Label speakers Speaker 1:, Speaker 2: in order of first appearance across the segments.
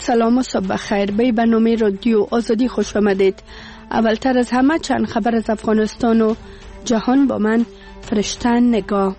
Speaker 1: سلام و صبح خیر. به برنامه رادیو آزادی خوش آمدید. اولتر از همه چند خبر از افغانستان و جهان با من فرشتن نگاه.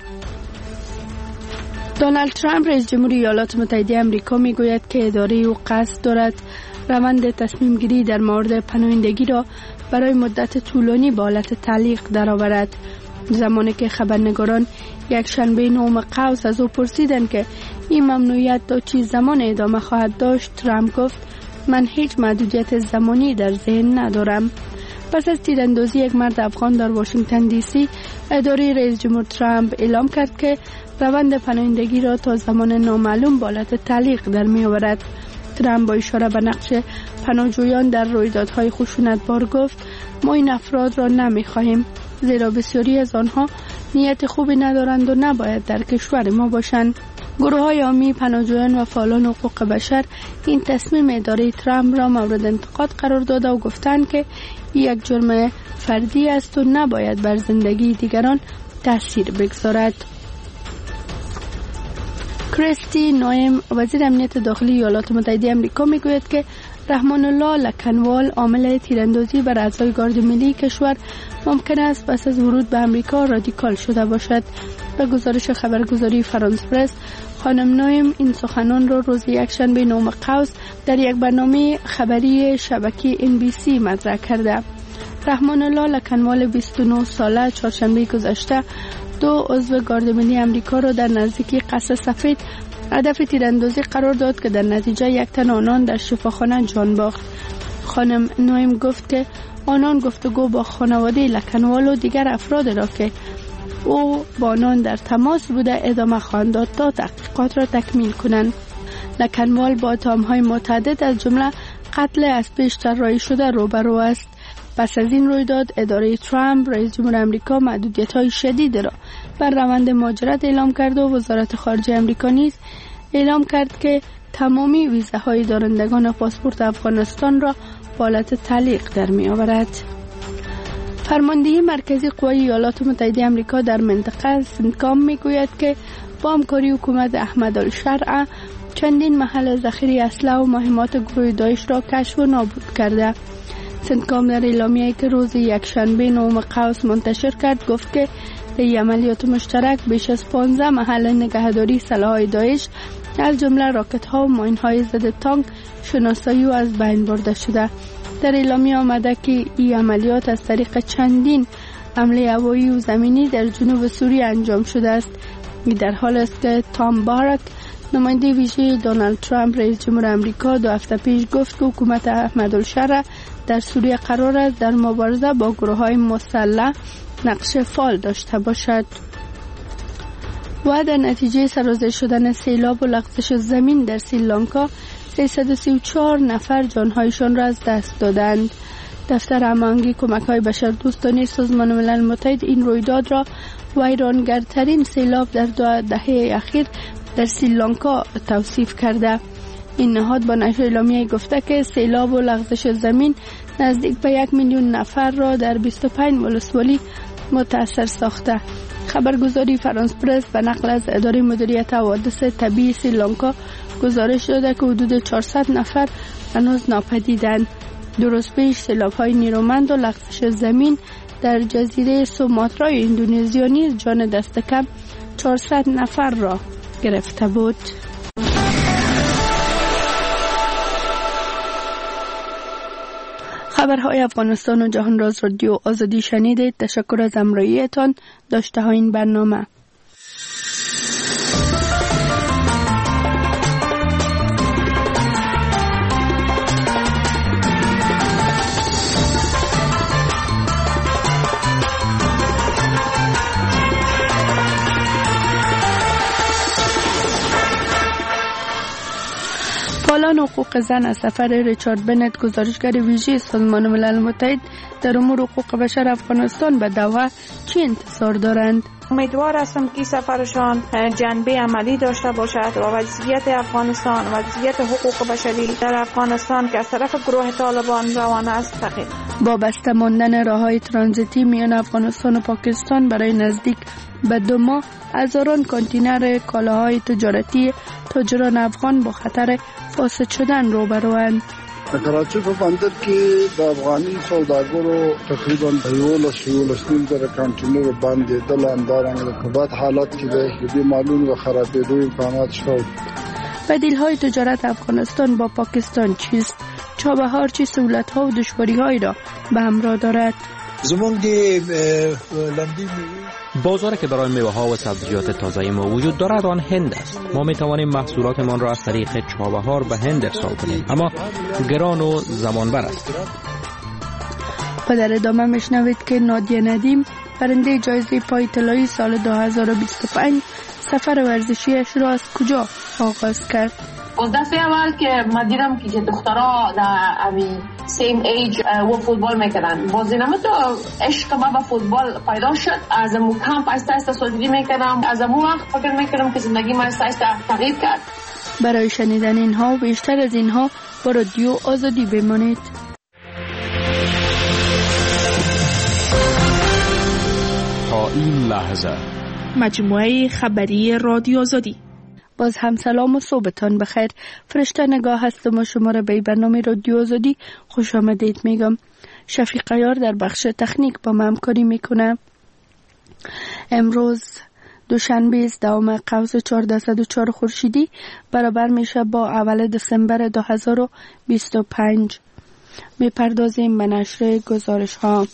Speaker 1: دونالد ترامپ رئیس جمهوری ایالات متحده آمریکا میگوید که اداره او قصد دارد روند تصمیم گیری در مورد پناهندگی را برای مدت طولانی به حالت تعلیق درآورد. زمانی که خبرنگاران یک شنبه 9 قوس از او پرسیدند که این ممنوعیت تا چه زمان ادامه خواهد داشت، ترامپ گفت من هیچ محدودیت زمانی در ذهن ندارم. پس از تیراندازی یک مرد افغان در واشنگتن دی سی، اداره رئیس جمهور ترامپ اعلام کرد که روند پناهندگی را تا زمان نامعلوم به حالت تعلیق در می آورد. ترامپ با اشاره به نقش پناهجویان در رویدادهای خشونتبار گفت ما این افراد را نمی خواهیم، زیرا بسیاری از آنها نیت خوبی ندارند و نباید در کشور ما باشند. گروه های عامی پناهجویان و فعالان حقوق بشر این تصمیم اداره ترامپ را مورد انتقاد قرار داده و گفتند که یک جرم فردی است و نباید بر زندگی دیگران تاثیر بگذارد. کریستی نوئم، وزیر امنیت داخلی ایالات متحده آمریکا، میگوید که رحمان الله لکنوال، عامل تیراندازی بر اعضای گارد ملی کشور، ممکن است پس از ورود به آمریکا رادیکال شده باشد. به گزارش خبرگزاری فرانس پرس، خانم نوئم این سخنان را روز یکشنبه 9 قوس در یک برنامه خبری شبکه NBC مطرح کرده. رحمان الله لکنوال 29 ساله چهارشنبه گذشته 2 عضو گارد ملی آمریکا را در نزدیکی قصر سفید هدف تیراندازی قرار داد که در نتیجه یک تن آنان در شفاخانه جان باخت. خانم نوئم گفت که آنان گفتگو با خانواده لکنوال و دیگر افراد را که او با آنان در تماس بوده ادامه خواهند داد تا تحقیقات را تکمیل کنند. لکنوال با اتهام‌های متعدد از جمله قتل از پیش طراحی شده روبرو است. پس از این رویداد اداره ترامپ رئیس جمهور آمریکا محدودیت‌های شدید را بر روند مهاجرت اعلام کرد و وزارت خارجه آمریکا نیز اعلام کرد که تمامی ویزاهای دارندگان پاسپورت افغانستان را به حالت تعلیق در می‌آورد. فرماندهی مرکزی قوای ایالات متحده آمریکا در منطقه سنتکام میگوید که با همکاری حکومت احمد الشرع چندین محل ذخیره اسلحه و مهمات گروه داعش را کشف و نابود کرده. سنتکام در اعلامیه‌ای که روز یکشنبه 9 قوس منتشر کرد گفت که در عملیات مشترک بیش از 15 محل نگهداری سلاح‌های داعش از جمله راکت‌ها و ماین‌های ضد تانک شناسایی و از بین برده شده. در اعلامیه آمده که این عملیات از طریق چندین حمله هوایی و زمینی در جنوب سوریه انجام شده است. این در حال است که تام بارک، نماینده ویژه دونالد ترامپ رئیس جمهور آمریکا، 2 هفته پیش گفت که حکومت احمد الشرع در سوریه قرار است در مبارزه با گروه‌های مسلح نقش فعال داشته باشد. و در نتیجه سرازیر شدن سیلاب و لغزش زمین در سریلانکا 334 نفر جانهایشان را از دست دادند. دفتر هماهنگی کمک‌های بشردوستانه سازمان ملل متحد این رویداد را ویرانگرترین سیلاب در 2 دهه اخیر در سریلانکا توصیف کرده. این نهاد با نشر اعلامیه گفته که سیلاب و لغزش زمین نزدیک به 1 میلیون نفر را در 25 ولسوالی متاثر ساخته. خبرگزاری فرانس پرس به نقل از اداره مدیریت حوادث طبیعی سریلانکا گزارش داده که حدود 400 نفر هنوز ناپدیدند. 2 روز پیش سیلاب‌های نیرومند و لغزش زمین در جزیره سوماترای اندونزیا نیز جان دست کم 400 نفر را گرفته بود. خبرهای افغانستان و جهان راز رادیو آزادی شنیدید. تشکر از همراهیتان. داشته ها این برنامه. فعالان حقوق زن از سفر ریچارد بنت، گزارشگر ویژه سازمان ملل متحد در امور حقوق بشر افغانستان، به دوحه چی انتظار دارند؟
Speaker 2: امیدوار هستم که سفرشان جنبه عملی داشته باشد و وضعیت افغانستان، وضعیت حقوق بشری در افغانستان که از طرف گروه طالبان روان است تغییر.
Speaker 1: با بسته ماندن راههای ترانزیتی میان افغانستان و پاکستان برای نزدیک به 2 ماه، هزاران کانتینر کالاهای تجارتی تاجران افغان با خطر فاسد شدن روبروند.
Speaker 3: کراچی په بندر کې د افغاني سوداګرو تقریبا 11 کانټینر باندې د لانداران د کبات حالت کې د دې مالونو خرابېدو امکانات شته.
Speaker 1: بدیل‌های تجارت افغانستان با پاکستان چیست؟ چابهار چه سهولت‌ها و دشواری‌هایی را به همراه دارد؟
Speaker 4: بازاری که برای میوه‌ها و سبزیجات تازه ما وجود دارد آن هند است. ما می‌توانیم محصولاتمان را از طریق چابهار به هند ارسال کنیم، اما گران و زمانبر است.
Speaker 1: و در ادامه میشنوید که نادیه ندیم برنده جایزه پای طلایی سال 2025 سفر ورزشیش را از کجا آغاز کرد؟
Speaker 5: از دفعه اول که ما دیدم که دخترها در همین سیم ایج و فوتبال میکردن، باز اینم تو عشق ما به فوتبال پیدا شد. از امو کمپ ایستا سازی میکردم، از امو وقت فکر میکردم که زندگی ما ایستا تغییر کرد.
Speaker 1: برای شنیدن اینها و بیشتر از اینها با رادیو آزادی بمانید.
Speaker 6: تا این لحظه
Speaker 7: مجموعه خبری رادیو آزادی.
Speaker 1: باز هم سلام و صبحتان بخیر. فرشته نگاه هستم و شما را به برنامه رادیو آزادی خوش آمدید میگم. شفیق عیار در بخش تکنیک با من همکاری میکنه. امروز دوشنبه است، دوم قوس 1404 خورشیدی برابر میشه با اول دسامبر 2025. میپردازیم به نشر گزارش ها.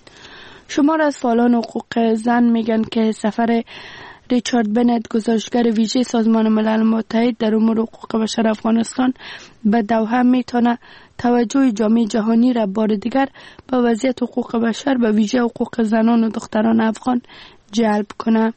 Speaker 1: شمار از فعالان حقوق زن میگن که سفر ریچارد بنت گزارشگر ویژه سازمان ملل متحد در امور حقوق بشر افغانستان به دوحه میتونه توجه جامعه جهانی را بار دیگر به وضعیت حقوق بشر به ویژه حقوق زنان و دختران افغان جلب کنه.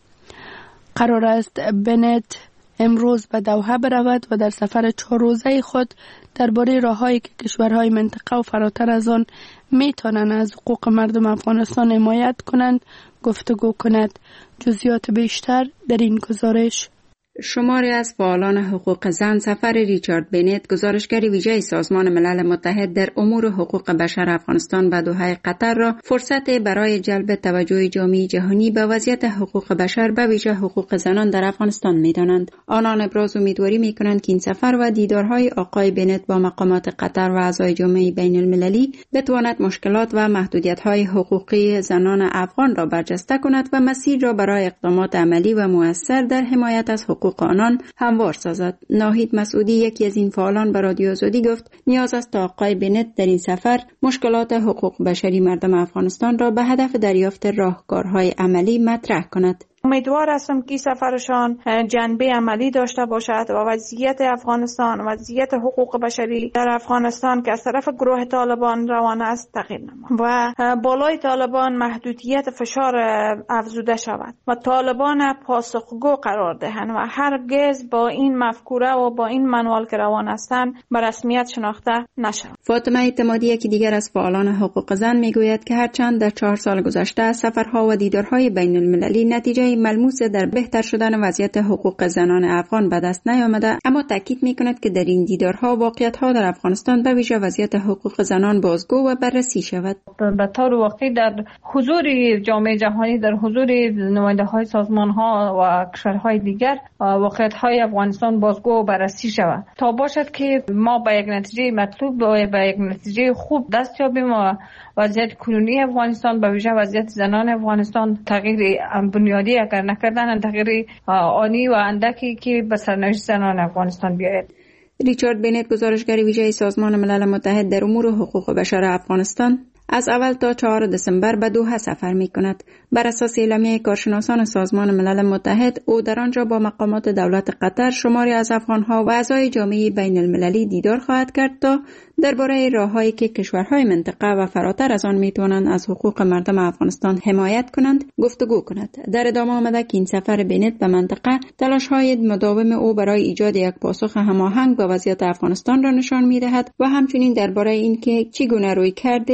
Speaker 1: قرار است بنت امروز به دوحه برود و در سفر 4 روزه خود درباره راههایی که کشورهای منطقه و فراتر از آن میتونن از حقوق مردم افغانستان حمایت کنند گفتگو کند. جزئیات بیشتر در این گزارش.
Speaker 8: شماری از فعالان حقوق زن سفر ریچارد بنت گزارشگر ویژه سازمان ملل متحد در امور حقوق بشر افغانستان به دوحه قطر را فرصت برای جلب توجه جامعه جهانی به وضعیت حقوق بشر به ویژه حقوق زنان در افغانستان می‌دانند. آنان ابراز امیدواری می‌کنند که این سفر و دیدارهای آقای بنت با مقامات قطر و اعضای جامعه بین المللی بتواند مشکلات و محدودیت‌های حقوقی زنان افغان را برجسته کند و مسیر را برای اقدامات عملی و مؤثر در حمایت از حقوق آنان هموار سازد. ناهید مسعودی یکی از این فعالان به رادیو آزادی گفت نیاز است تا آقای بنت در این سفر مشکلات حقوق بشری مردم افغانستان را به هدف دریافت راهکارهای عملی مطرح کند.
Speaker 2: امیدوار هستم که سفرشان جنبه عملی داشته باشد و وضعیت افغانستان، وضعیت حقوق بشری در افغانستان که از طرف گروه طالبان روانه است تغییر نماید و بالای طالبان محدودیت فشار افزوده شود و طالبان پاسخگو قرار دهند و هرگز با این مفکوره و با این منوال که روان هستند به رسمیت شناخته نشود.
Speaker 8: فاطمه اعتمادی یکی دیگر از فعالان حقوق زن میگوید که هرچند در 4 سال گذشته سفرها و دیدارهای بین المللی نتیجه ملموس در بهتر شدن وضعیت حقوق زنان افغان به دست نیامده، اما تاکید میکند که در این دیدارها واقعیت‌ها در افغانستان به ویژه وضعیت حقوق زنان بازگو و بررسی شود.
Speaker 9: به طور واقعی در حضور جامعه جهانی، در حضور نماینده‌های سازمان‌ها و کشورهای دیگر واقعیت‌های افغانستان بازگو و بررسی شود تا باشد که ما به یک نتیجه مطلوب و به یک نتیجه خوب دست یابیم و وضعیت کنونی افغانستان به ویژه وضعیت زنان افغانستان تغییر بنیادی اگر نکردن تغییر آنی و اندکی که به سرنوشت زنان افغانستان بیاید.
Speaker 8: ریچارد بنت گزارشگر ویژه سازمان ملل متحد در امور حقوق بشر افغانستان از اول تا 4 دسامبر به دوحه سفر می کند. بر اساس اعلامیه کارشناسان سازمان ملل متحد او در آنجا با مقامات دولت قطر شماری از افغانها و اعضای جامعه بین المللی دیدار خواهد کرد تا درباره راههایی که کشورهای منطقه و فراتر از آن می توانند از حقوق مردم افغانستان حمایت کنند گفتگو کند. در ادامه آمده که این سفر بنت به منطقه تلاش‌های مداوم او برای ایجاد یک پاسخ هماهنگ با وضعیت افغانستان را نشان می دهد و همچنین درباره اینکه چگونه روی کرده با تمام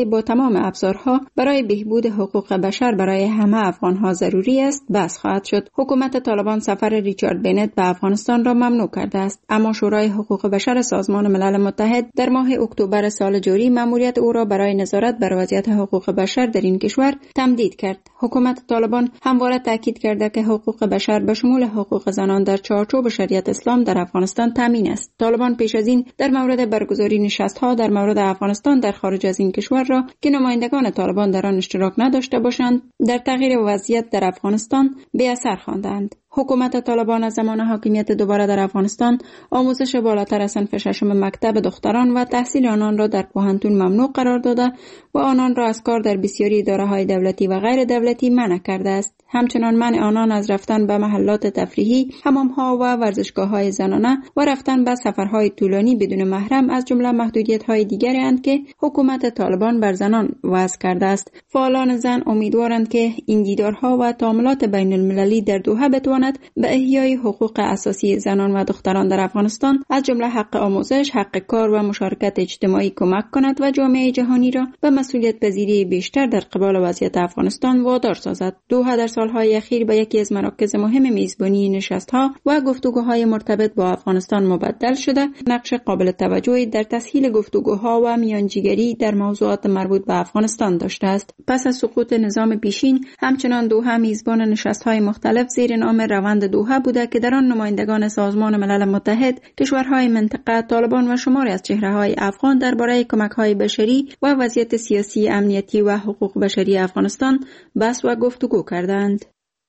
Speaker 8: تمام ابزارها برای بهبود حقوق بشر برای همه افغانها ضروری است بحث خواهد شد. حکومت طالبان سفر ریچارد بنت به افغانستان را ممنوع کرده است، اما شورای حقوق بشر سازمان ملل متحد در ماه اکتبر سال جاری مأموریت او را برای نظارت بر وضعیت حقوق بشر در این کشور تمدید کرد. حکومت طالبان همواره تاکید کرده که حقوق بشر به شمول حقوق زنان در چارچوب شریعت اسلام در افغانستان تامین است. طالبان پیش از این در مورد برگزاری نشست‌ها در مورد افغانستان در خارج از این کشور را که نمایندگان طالبان در آن اشتراک نداشته باشند در تغییر وضعیت در افغانستان بی‌اثر خواندند. حکومت طالبان از زمان حاکمیت دوباره در افغانستان آموزش بالاتر از صنف ششم مکتب دختران و تحصیل آنان را در پوهنتون ممنوع قرار داده و آنان را از کار در بسیاری اداره‌های دولتی و غیر دولتی منع کرده است. همچنان منع آنان از رفتن به محلات تفریحی، حمام‌ها و ورزشگاه‌های زنانه و رفتن به سفرهای طولانی بدون محرم از جمله محدودیت‌های دیگری اند که حکومت طالبان بر زنان وضع کرده است. فعالان زن امیدوارند که این دیدارها و تعاملات بین‌المللی در دوحه بتواند به احیای حقوق اساسی زنان و دختران در افغانستان از جمله حق آموزش، حق کار و مشارکت اجتماعی کمک کند و جامعه جهانی را به مسئولیت پذیری بیشتر در قبال وضعیت افغانستان وادار سازد. دوحه در سالهای اخیر به یکی از مراکز مهم میزبانی نشست‌ها و گفتگوهای مرتبط با افغانستان مبدل شده، نقش قابل توجهی در تسهیل گفتگوها و میانجیگری در موضوعات مربوط به افغانستان داشته است. پس از سقوط نظام پیشین، همچنان دوحه میزبان نشست‌های مختلف زیر نام روند دوحه بوده که در آن نمایندگان سازمان ملل متحد، کشورهای منطقه، طالبان و شماری از چهره‌های افغان درباره کمک‌های بشری و وضعیت سیاسی، امنیتی و حقوق بشری افغانستان بحث و گفتگو کردند.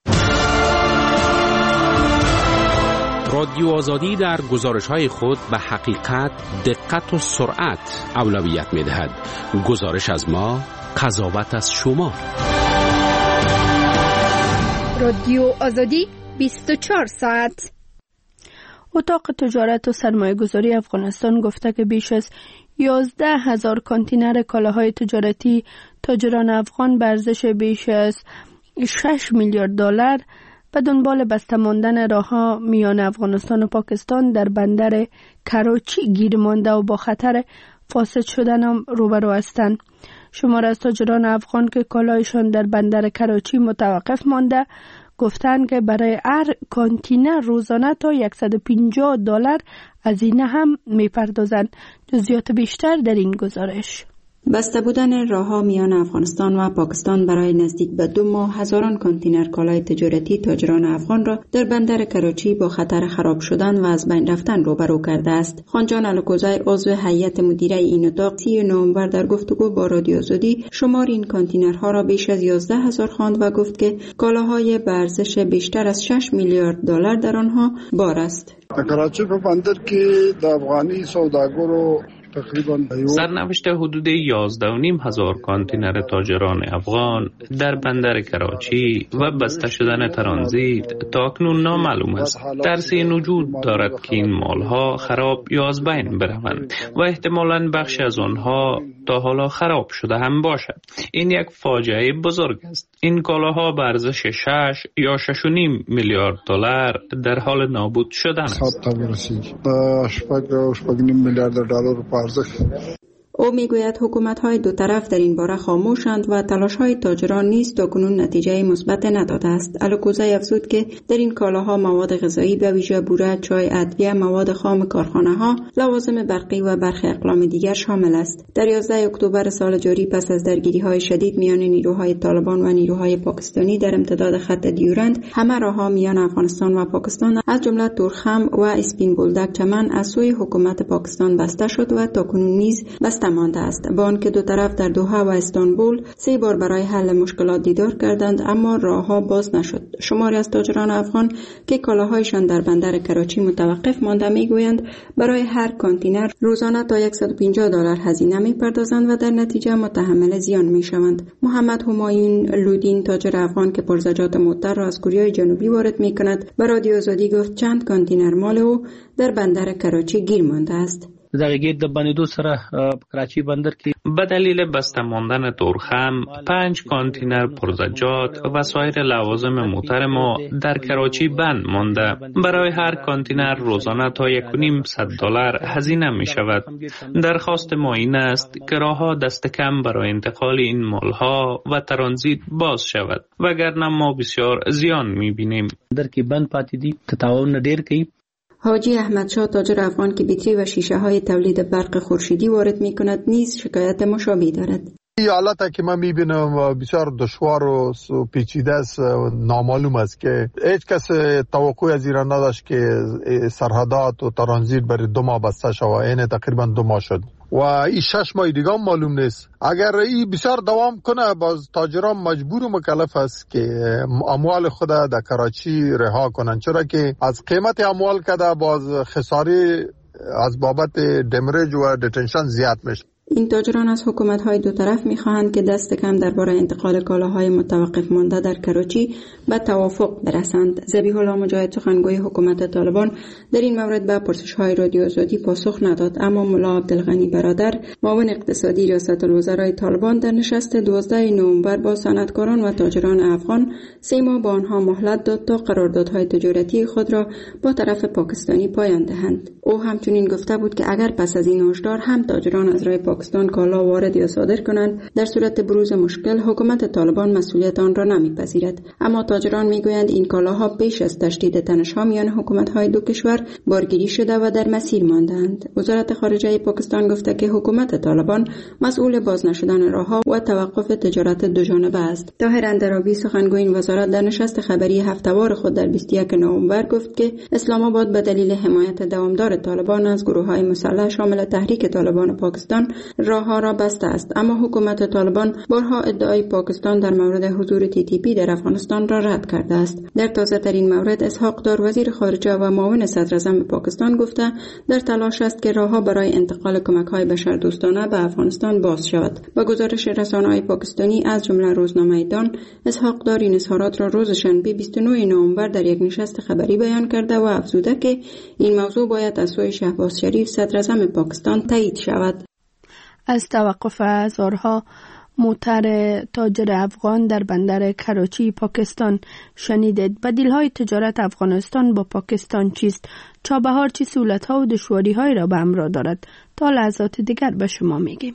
Speaker 6: رادیو آزادی در گزارش‌های خود به حقیقت، دقت و سرعت اولویت می‌دهد. گزارش از ما، قضاوت از شما.
Speaker 1: رادیو آزادی 24 ساعت. اتاق تجارت و سرمایه گذاری افغانستان گفته که بیش از 11,000 کانتینر کالاهای تجارتی تاجران افغان به ارزش بیش از 6 میلیارد دلار به دنبال بسته ماندن راه‌ها میان افغانستان و پاکستان در بندر کراچی گیر مانده و با خطر فاسد شدن روبرو هستند. شمار از تاجران افغان که کالایشان در بندر کراچی متوقف مانده گفتند که برای هر کانتینر روزانه تا 150 دلار هزینه هم می‌پردازند. جزئیات بیشتر در این گزارش.
Speaker 8: بسته بودن راه‌ها میان افغانستان و پاکستان برای نزدیک به 2 ماه هزاران کانتینر کالای تجارتی تاجران افغان را در بندر کراچی با خطر خراب شدن و از بین رفتن روبرو کرده است. خانجان الکوزای عضو هیئت مدیره این اتاق 30 نوامبر در گفتگو با رادیو آزادی شمار این کانتینرها را بیش از 11,000 خواند و گفت که کالاهای به ارزش بیشتر از 6 میلیارد دلار در آنها بار است.
Speaker 3: کراچی په بندر کې د افغاني سوداګرو
Speaker 10: سرنوشت حدود 11,500 کانتینر تاجران افغان در بندر کراچی و بسته شدن ترانزیت تا اکنون نامعلوم است. ترسی وجود دارد که این مالها خراب یا از بین بروند و احتمالاً بخشی از آنها تا حالا خراب شده هم باشد. این یک فاجعه بزرگ است. این کالاها به ارزش 6 یا 6.5 میلیارد دلار در حال نابود شدن است.
Speaker 3: 6.5 میلیارد دلار
Speaker 8: او میگوید حکومت‌های دو طرف در این باره خاموشند و تلاش‌های تاجران نیز تاکنون نتیجه مثبت نداده است. الکوزای افزود که در این کالاها مواد غذایی به ویژه بوره، چای، ادویه، مواد خام کارخانه‌ها، لوازم برقی و برخی اقلام دیگر شامل است. در 11 اکتبر سال جاری پس از درگیری‌های شدید میان نیروهای طالبان و نیروهای پاکستانی در امتداد خط دیورند، همه راه‌ها میان افغانستان و پاکستان از جمله تورخم و اسپین بولدک چمن از سوی حکومت پاکستان بسته شد و تاکنون نیز بسته مانده است. با آنکه دو طرف در دوحه و استانبول 3 بار برای حل مشکلات دیدار کردند اما راهها باز نشد. شماری از تاجران افغان که کالاهایشان در بندر کراچی متوقف مانده میگویند برای هر کانتینر روزانه تا 150 دلار هزینه میپردازند و در نتیجه متحمل زیان میشوند. محمد همایون لودین تاجر افغان که پرزجاج معطر را از کوریای جنوبی وارد میکند به رادیو آزادی گفت چند کانتینر مال او در بندر کراچی گیر مانده است.
Speaker 11: دغه گیت د بندیدو سره کراچي بندر کې
Speaker 10: به دلیل بسته ماندن تورخم 5 کانتینر پرزجاج و سایر لوازم موتر ما در کراچی بند مانده. برای هر کانتینر روزانه تا $1.5 هزینه می شود. درخواست ما این است که راهها دست کم برای انتقال این مالها و ترانزیت باز شود وگرنه ما بسیار زیان می بینیم.
Speaker 11: در کې بند پاتې دي تطاون ډیر کوي.
Speaker 8: حاجی احمدشاه تاجر افغان که بیتری و شیشه های تولید برق خورشیدی وارد می کند نیز شکایت مشابهی دارد.
Speaker 12: این حالت که من میبینم بسیار دشوار و پیچیده است، نامعلوم است که هیچ کس توقع از ایران نداشت که سرحدات و ترانزیت برای 2 ماه بسته شود. این تقریبا 2 ماه شد و این 6 ماه دیگه معلوم نیست. اگر این بسیار دوام کنه باز تاجران مجبور و مکلف است که اموال خود در کراچی رها کنند، چرا که از قیمت اموال کده باز خساری از بابت دمرج و دتنشن زیاد میشه.
Speaker 8: این تاجران از حکومت‌های دو طرف می‌خواهند که دست کم درباره انتقال کالاهای متوقف مانده در کراچی به توافق برسند. ذبیح الله مجاهد سخنگوی حکومت طالبان در این مورد به پرسش‌های رادیو آزادی پاسخ نداد، اما ملا عبدالغنی برادر معاون اقتصادی ریاست الوزرای طالبان در نشست 12 نوامبر با صنعتکاران و تاجران افغان 3 ماه به آنها مهلت داد تا قراردادهای تجارتی خود را با طرف پاکستانی پایان دهند. او همچنین گفته بود که اگر پس از این هشدار هم تاجران از راه پاکستان کالا وارد یا صادر کنند، در صورت بروز مشکل حکومت طالبان مسئولیت آن را نمیپذیرد. اما تاجران میگویند این کالاها پیش از تشدید تنش‌ها میان حکومت‌های دو کشور بارگیری شده و در مسیر مانده‌اند. وزارت خارجه پاکستان گفته که حکومت طالبان مسئول باز نشدن راه‌ها و توقف تجارت دوجانبه است. طاهر اندرابی سخنگوی این وزارت در نشست خبری هفته‌وار خود در 21 نوامبر گفت که اسلام آباد به دلیل حمایت دوامدار طالبان از گروه‌های مسلح شامل تحریک طالبان پاکستان راه‌ها را بسته است، اما حکومت طالبان بارها ادعای پاکستان در مورد حضور TTP در افغانستان را رد کرده است. در تازه‌ترین مورد اسحاق دار وزیر خارجه و معاون صدراعظم پاکستان گفته در تلاش است که راه‌ها برای انتقال کمک‌های بشردوستانه به افغانستان باز شود. با گزارش رسانه‌های پاکستانی از جمله روزنامه دان، اسحاق دار این اظهارات را روز شنبه 29 نوامبر در یک نشست خبری بیان کرده و افزوده که این موضوع باید از سوی شهباز شریف صدراعظم پاکستان تایید شود.
Speaker 1: از توقف هزارها موتر تاجر افغان در بندر کراچی پاکستان شنیدید. بدیل‌های تجارت افغانستان با پاکستان چیست؟ چابهار چه سهولت‌ها و دشواری‌هایی را به همراه دارد؟ تا لحظات دیگر به شما میگیم.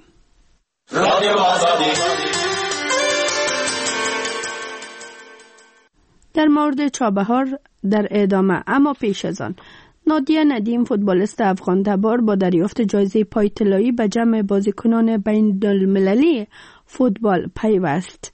Speaker 1: در مورد چابهار در ادامه، اما پیش از آن نادیه ندیم فوتبالیست افغان تبار با دریافت جایزه پای طلایی به جمع بازیکنان بین‌المللی فوتبال پیوست.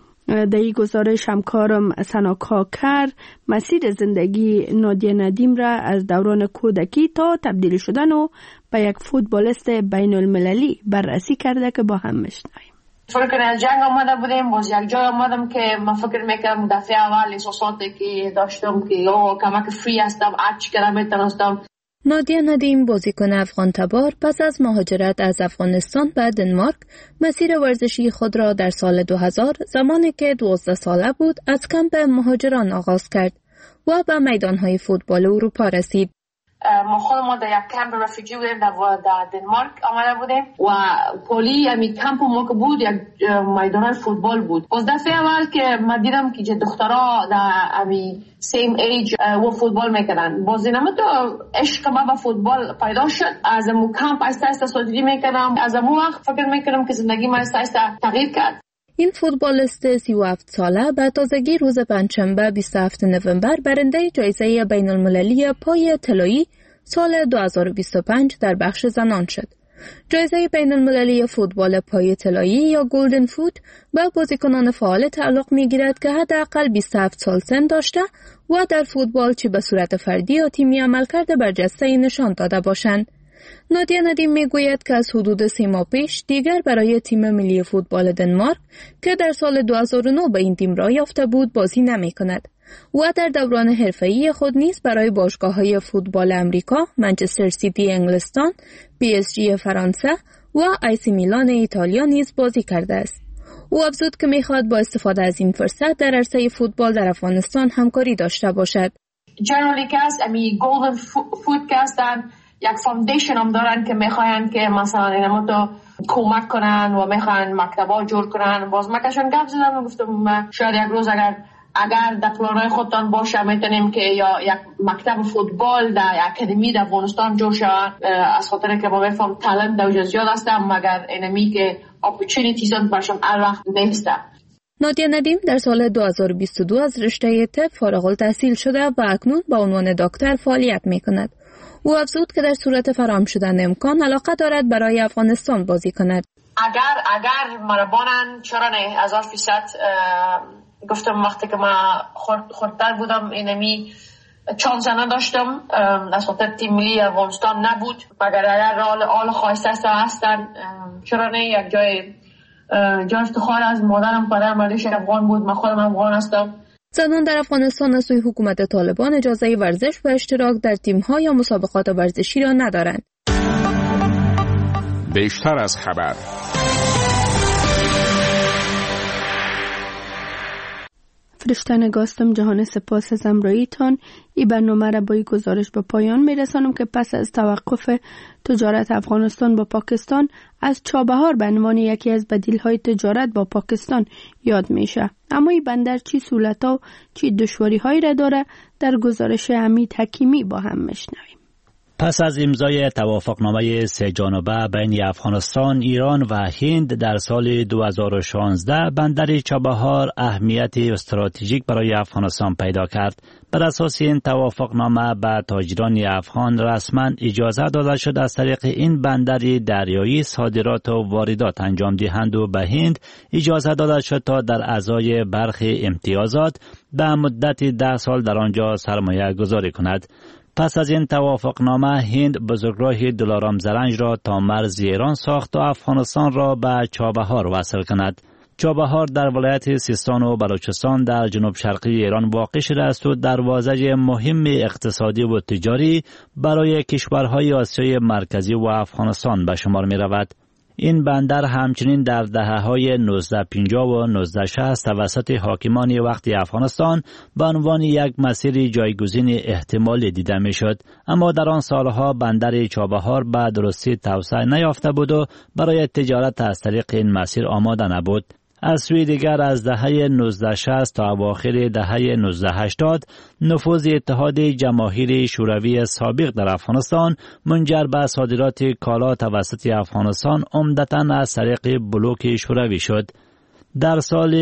Speaker 1: در این گزارش همکارم سنا کاکر مسیر زندگی نادیه ندیم را از دوران کودکی تا تبدیل شدن و به یک فوتبالیست بین‌المللی بررسی کرده که با هم میشنویم.
Speaker 5: فکر از جنگ آمده بودیم، باز یک جای آمدم که من فکر میکردم دفعه اول احساساتی که داشتم که کمک فری هستم، هرچی که میتونستم.
Speaker 13: نادیه ندیم بازیکن افغان تبار پس از مهاجرت از افغانستان به دنمارک مسیر ورزشی خود را در سال 2000 زمانی که 12 ساله بود از کمپ مهاجران آغاز کرد و به میدانهای فوتبال اروپا رسید.
Speaker 5: ما خودمون در یک کمپ رفیجی بودیم در دنمارک آمده بودیم و پولی امی کمپ ما که بود یک میدان فوتبال بود. از دفعه اول که من دیدم که دخترها در امی سیم ایج و فوتبال میکردن، باز اینم تو عشق ما به فوتبال پیدا شد. از اون کمپ آهسته سازی میکردم، از اون وقت فکر میکردم که زندگی من آهسته تغییر کرد.
Speaker 13: این فوتبالیست 37 ساله به تازگی روز پنجشنبه 27 نوامبر برنده جایزه بین‌المللی پای طلایی سال 2025 در بخش زنان شد. جایزه بین‌المللی فوتبال پای طلایی یا گلدن فوت به بازیکنان فعال تعلق می‌گیرد که حداقل 27 سال سن داشته و در فوتبال چه به صورت فردی یا تیمی عملکرد برجسته نشان داده باشند. نادیه ندیم میگوید که از حدود 3 ماه پیش دیگر برای تیم ملی فوتبال دنمارک که در سال 2009 به این تیم راه یافته بود بازی نمی کند و در دوران حرفه‌ای خود نیز برای باشگاه‌های فوتبال امریکا، منچستر سیتی انگلستان، PSG فرانسه و آیسی میلان ایتالیا نیز بازی کرده است. او افزود که می‌خواهد با استفاده از این فرصت در عرصه فوتبال در افغانستان همکاری داشته باشد.
Speaker 5: جنرالی که است امی گلدن فوت که هستن یک فاندیشن هم دارن که میخواین که مثلا اینما تو کمک کنن و میخواین مکتبا جور کنن. باز مکشون گپ زدم و گفتم شاید یک روز اگر در پلانای خودتان باشه میتونیم که یا یک مکتب فوتبال در اکادمی در افغانستان جور شود، از خاطر که ما میفهم تالنت در زیاد هستم مگر اینمی که اپورتونیتیز برشون هر وقت نیست.
Speaker 13: نادیه ندیم در سال 2022 از رشته طب فارغ التحصیل شده و اکنون با عنوان دکتر فعالیت میکند. او افزود که در صورت فراهم شدن امکان علاقه دارد برای افغانستان بازی کند.
Speaker 5: اگر مربانن چرا نه 1000%. گفتم وقتی که من خردتر بودم اینمی چانس نداشتم، از خاطر تیم ملی افغانستان نبود، مگر اگر آل خواسته هستن چرا نه یک جای افتخار از مادرم پدرم مردش افغان بود، من خودم افغان هستم.
Speaker 13: زنان در افغانستان از سوی حکومت طالبان اجازه ورزش و اشتراک در تیم‌ها یا مسابقات ورزشی را ندارند.
Speaker 6: بیشتر از خبر.
Speaker 1: فرشته گاستم جهان سپاس از امراییتان. ای برنامه را با این گزارش به پایان میرسانم که پس از توقف تجارت افغانستان با پاکستان از چابهار به عنوان یکی از بدیل‌های تجارت با پاکستان یاد میشه. اما این بندر چی سهولت‌ها و چی دشواری‌هایی را داره در گزارش حمید حکیمی با هم میشنویم.
Speaker 14: پس از امضای توافقنامه سه جانبه بین افغانستان، ایران و هند در سال 2016 بندر چابهار اهمیت استراتژیک برای افغانستان پیدا کرد. بر اساس این توافقنامه به تاجران افغان رسما اجازه داده شد از طریق این بندر دریایی صادرات و واردات انجام دهند و به هند اجازه داده شد تا در ازای برخی امتیازات به مدت 10 سال در آنجا سرمایه گذاری کند. پس از این توافقنامه هند بزرگراه دلارام زرنج را تا مرز ایران ساخت و افغانستان را به چابهار وصل کند. چابهار در ولایت سیستان و بلوچستان در جنوب شرقی ایران واقع شده است و دروازه مهم اقتصادی و تجاری برای کشورهای آسیای مرکزی و افغانستان به شمار می رود. این بندر همچنین در دهه‌های 1950 و 1960 توسط حاکمان وقت افغانستان به عنوان یک مسیر جایگزین احتمالی دیده میشد، اما در آن سالها بندر چابهار به درستی توسعه نیافته بود و برای تجارت از طریق این مسیر آماده نبود. از سوی دیگر از دهه 1960 تا اواخر دهه 1980 نفوذ اتحاد جماهیر شوروی سابق در افغانستان منجر به صادرات کالا توسط افغانستان عمدتاً از طریق بلوک شوروی شد. در سال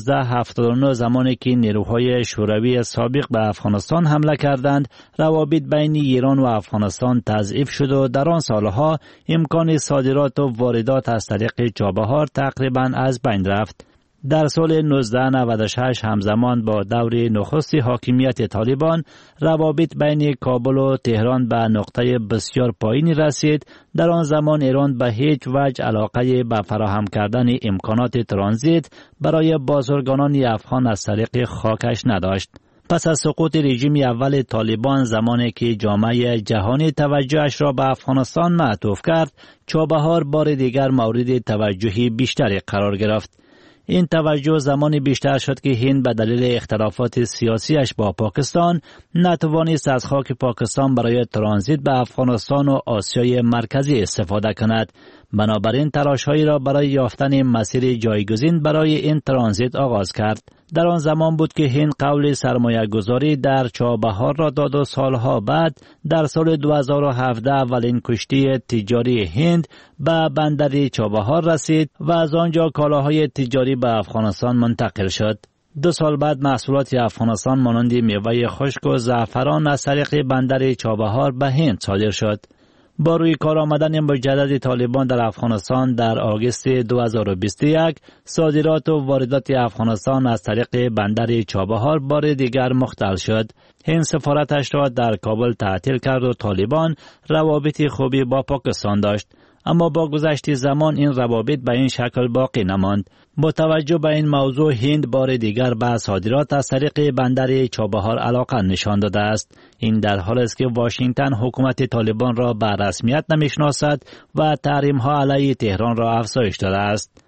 Speaker 14: 1979 زمانی که نیروهای شوروی سابق به افغانستان حمله کردند، روابط بین ایران و افغانستان تضعیف شد و در آن سالها امکان صادرات و واردات از طریق چابهار تقریباً از بین رفت. در سال 1996 همزمان با دور نخست حاکمیت طالبان روابط بین کابل و تهران به نقطه بسیار پایینی رسید. در آن زمان ایران به هیچ وجه علاقه به فراهم کردن امکانات ترانزیت برای بازرگانان افغان از طریق خاکش نداشت. پس از سقوط رژیم اول طالبان، زمانی که جامعه جهانی توجهش را به افغانستان معطوف کرد، چابهار بار دیگر مورد توجه بیشتری قرار گرفت. این توجه زمانی بیشتر شد که هند به دلیل اختلافات سیاسیش با پاکستان نتوانست از خاک پاکستان برای ترانزیت به افغانستان و آسیای مرکزی استفاده کند. بنابراین تلاش‌هایی را برای یافتن مسیر جایگزین برای این ترانزیت آغاز کرد. در آن زمان بود که هند قول سرمایه گذاری در چابهار را داد و سالها بعد در سال 2017 اولین کشتی تجاری هند به بندر چابهار رسید و از آنجا کالاهای تجاری به افغانستان منتقل شد. 2 سال بعد محصولات افغانستان مانند میوه خشک و زعفران از طریق بندر چابهار به هند صادر شد. با روی کار آمدن مجدد طالبان در افغانستان در آگوست 2021 صادرات و واردات افغانستان از طریق بندر چابهار بار دیگر مختل شد. هند سفارتش را در کابل تعطیل کرد و طالبان روابط خوبی با پاکستان داشت. اما با گذشت زمان این روابط به این شکل باقی نماند. با توجه به این موضوع هند بار دیگر به صادرات از طریق بندر چابهار علاقه نشان داده است. این در حالی است که واشنگتن حکومت طالبان را به رسمیت نمیشناسد و تحریم ها علیه تهران را افزایش داده است.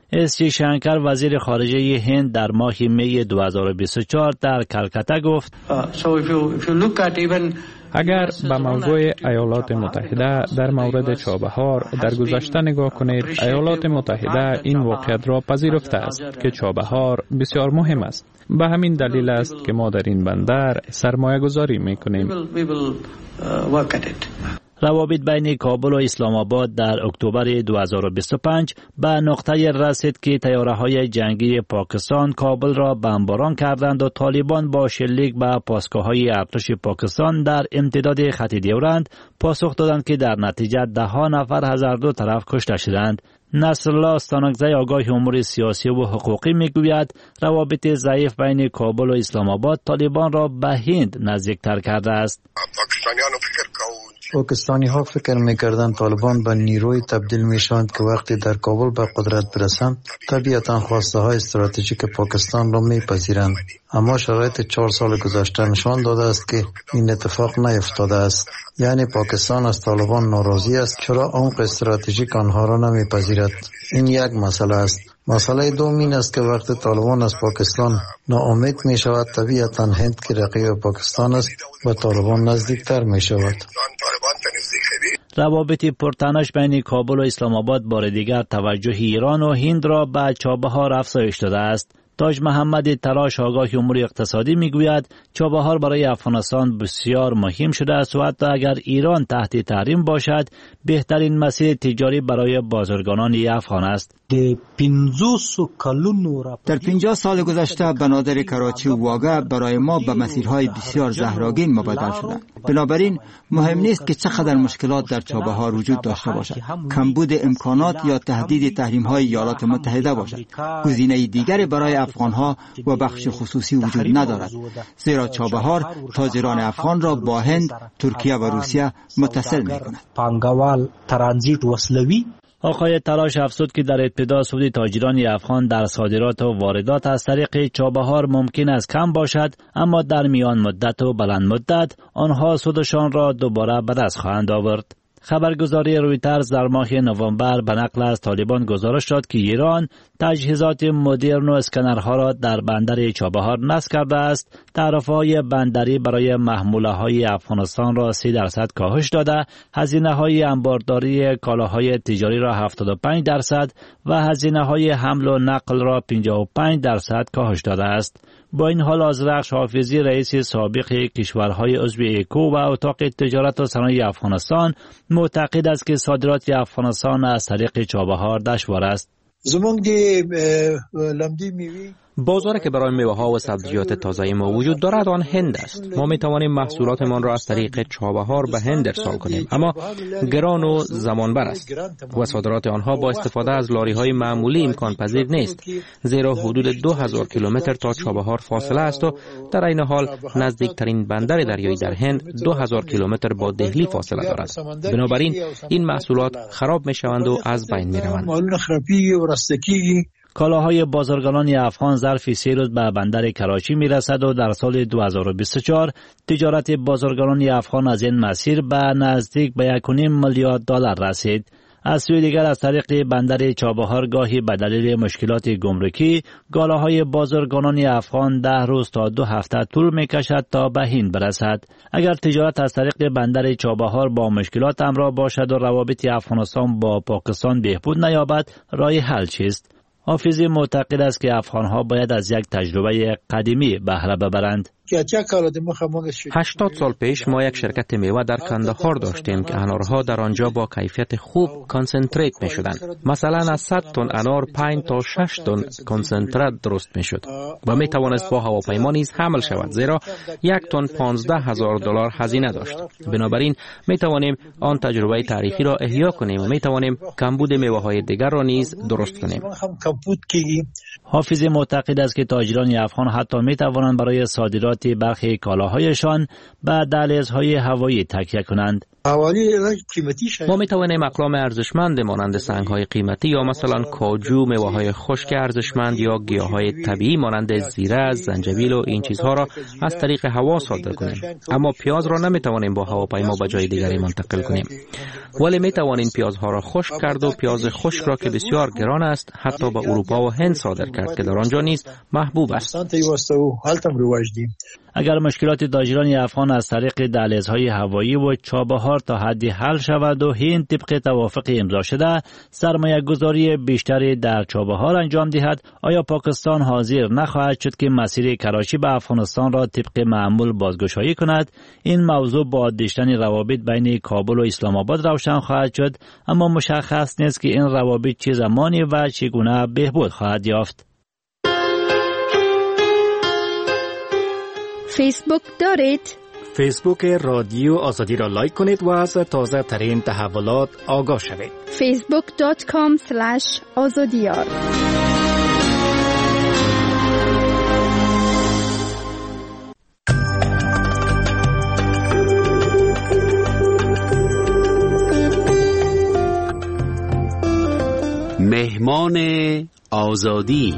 Speaker 14: اس شنکر وزیر خارجه هند در ماه می 2024 در کلکته گفت
Speaker 4: اگر به موضوع ایالات متحده در مورد چابهار در گذشته نگاه کنید، ایالات متحده این واقعیت را پذیرفته است که چابهار بسیار مهم است. به همین دلیل است که ما در این بندر سرمایه گذاری می کنیم.
Speaker 14: روابط بین کابل و اسلام آباد در اکتبر 2025 به نقطه رسید که طیاره‌های جنگی پاکستان کابل را بمباران کردند و طالبان با شلیک به پاسگاه‌های ارتش پاکستان در امتداد خط ډیورند پاسخ دادند که در نتیجه 10 نفر از هر دو طرف کشته شدند. نصرالله استانکزی آگاه امور سیاسی و حقوقی میگوید روابط ضعیف بین کابل و اسلام آباد طالبان را به هند نزدیکتر کرده است.
Speaker 15: پاکستانی ها فکر میکردند طالبان به نیروی تبدیل میشوند که وقتی در کابل به قدرت برسند طبیعتا خواسته های استراتژیک پاکستان را میپذیرند، اما شرایط 4 سال گذشته نشان داده است که این اتفاق نیفتاده است. یعنی پاکستان از طالبان ناراضی است چرا عمق استراتژیک آنها را نمیپذیرد. این یک مسئله است. مسئله دوم این است که وقتی طالبان از پاکستان ناامید می شود طبیعتا هند که رقیب پاکستان است به طالبان نزدیکتر می شود.
Speaker 14: روابط پرتنش بین کابل و اسلام آباد بار دیگر توجه ایران و هند را به چابهار افزایش داده است. تاج محمد تراش آگاه امور اقتصادی میگوید چابهار برای افغانستان بسیار مهم شده است و حتی اگر ایران تحت تحریم باشد بهترین مسیر تجاری برای بازرگانان افغان است.
Speaker 16: در 50 سال گذشته بنادر کراچی و واگه برای ما به مسیرهای بسیار زهراگین مبادل شده. بنابراین مهم نیست که چقدر مشکلات در چابهار وجود داشته باشد، کمبود امکانات یا تهدید تحریم‌های ایالات متحده باشد، گزینه دیگری برای افغان‌ها و بخش خصوصی وجود ندارد، زیرا چابهار تاجران افغان را با هند، ترکیه و روسیه متصل می‌کند.
Speaker 11: پانگوال ترانزیت وسلوی
Speaker 14: آقای تلاش افزود که در ابتدا سود تاجران افغان در صادرات و واردات از طریق چابهار ممکن است کم باشد، اما در میان مدت و بلند مدت آنها سودشان را دوباره به دست خواهند آورد. خبرگزاری رویترز در ماه نوامبر به نقل از طالبان گزارش داد که ایران تجهیزات مدرن و اسکنرها را در بندر چابهار نصب کرده است. تعرفه‌های بندری برای محموله‌های افغانستان را 30% کاهش داده، هزینه‌های انبارداری کالاهای تجاری را 75% و هزینه‌های حمل و نقل را 55% کاهش داده است. با این حال آذرخش حافظی رئیس سابق کشورهای عضو ایکو و اتاق تجارت و صنایع افغانستان معتقد است که صادرات افغانستان از طریق چابهار دشوار است.
Speaker 4: بازاری که برای میوه‌ها و سبزیجات تازه ما وجود دارد آن هند است. ما می توانیم محصولاتمان را از طریق چابهار به هند ارسال کنیم، اما گران و زمانبر است و صادرات آنها با استفاده از لاری‌های معمولی امکان پذیر نیست، زیرا حدود 2000 کیلومتر تا چابهار فاصله است و در این حال نزدیکترین بندر دریایی در هند 2000 کیلومتر با دهلی فاصله دارد. بنابراین این محصولات خراب می شوند و از بین می روند. کالاهای بازرگانان افغان ظرف 3 روز به بندر کراچی می رسد و در سال 2024 تجارت بازرگانان افغان از این مسیر به نزدیک به 1.5 میلیارد دلار رسید. از سوی دیگر از طریق بندر چابهار گاهی به دلیل مشکلات گمرکی کالاهای بازرگانان افغان 10 روز تا 2 هفته طول می کشد تا به هند برسد. اگر تجارت از طریق بندر چابهار با مشکلات همراه باشد و روابط افغانستان با پاکستان بهبود نیابد، راه حل چیست؟ حافظی معتقد است که افغانها باید از یک تجربه قدیمی بهره ببرند. 80 سال پیش ما یک شرکت میوه در کندهار داشتیم که انارها در آنجا با کیفیت خوب کانسنتریت می شدند. مثلا از 100 تن انار 5 تا 6 تن کانسنتریت درست می شد و می توانست با هواپیما نیز حمل شود، زیرا 1 تن 15,000 دلار هزینه داشت. بنابراین می توانیم آن تجربه تاریخی را احیا کنیم و می توانیم کمبود میوه های دیگر را نیز درست کنیم.
Speaker 14: حافظی معتقد است که تاجران افغان حتی می توانند برای صادرات برخی کالاهایشان به دهلیزهای هوایی تکیه کنند.
Speaker 17: ما می توانیم اقلام ارزشمند مانند سنگ‌های قیمتی یا مثلا کاجو، میوه‌های خشک ارزشمند یا گیاهای طبیعی مانند زیره، زنجبیل و این چیزها را از طریق هوا صادر کنیم. اما پیاز را نمی توانیم با هواپیما به جای دیگری منتقل کنیم. ولی می توانیم پیازها را خشک کرد و پیاز خشک را که بسیار گران است حتی به اروپا و هند صادر کرد که در آنجا نیز محبوب است.
Speaker 4: اگر مشکلات تاجران افغان از طریق دهلیزهای هوایی و چابهار تا حدی حل شود و هند طبق توافق امضا شده سرمایه گذاری بیشتری در چابهار انجام دهد، آیا پاکستان حاضر نخواهد شد که مسیر کراچی به افغانستان را طبق معمول بازگشایی کند؟ این موضوع با عادی‌شدن روابط بین کابل و اسلام آباد روشن خواهد شد، اما مشخص نیست که این روابط چه زمانی و چگونه بهبود خواهد یافت.
Speaker 13: فیسبوک دارید؟
Speaker 18: فیسبوک رادیو آزادی را لایک کنید و از تازه ترین تحولات آگاه شوید.
Speaker 13: facebook.com/azadiyar
Speaker 6: مهمان آزادی.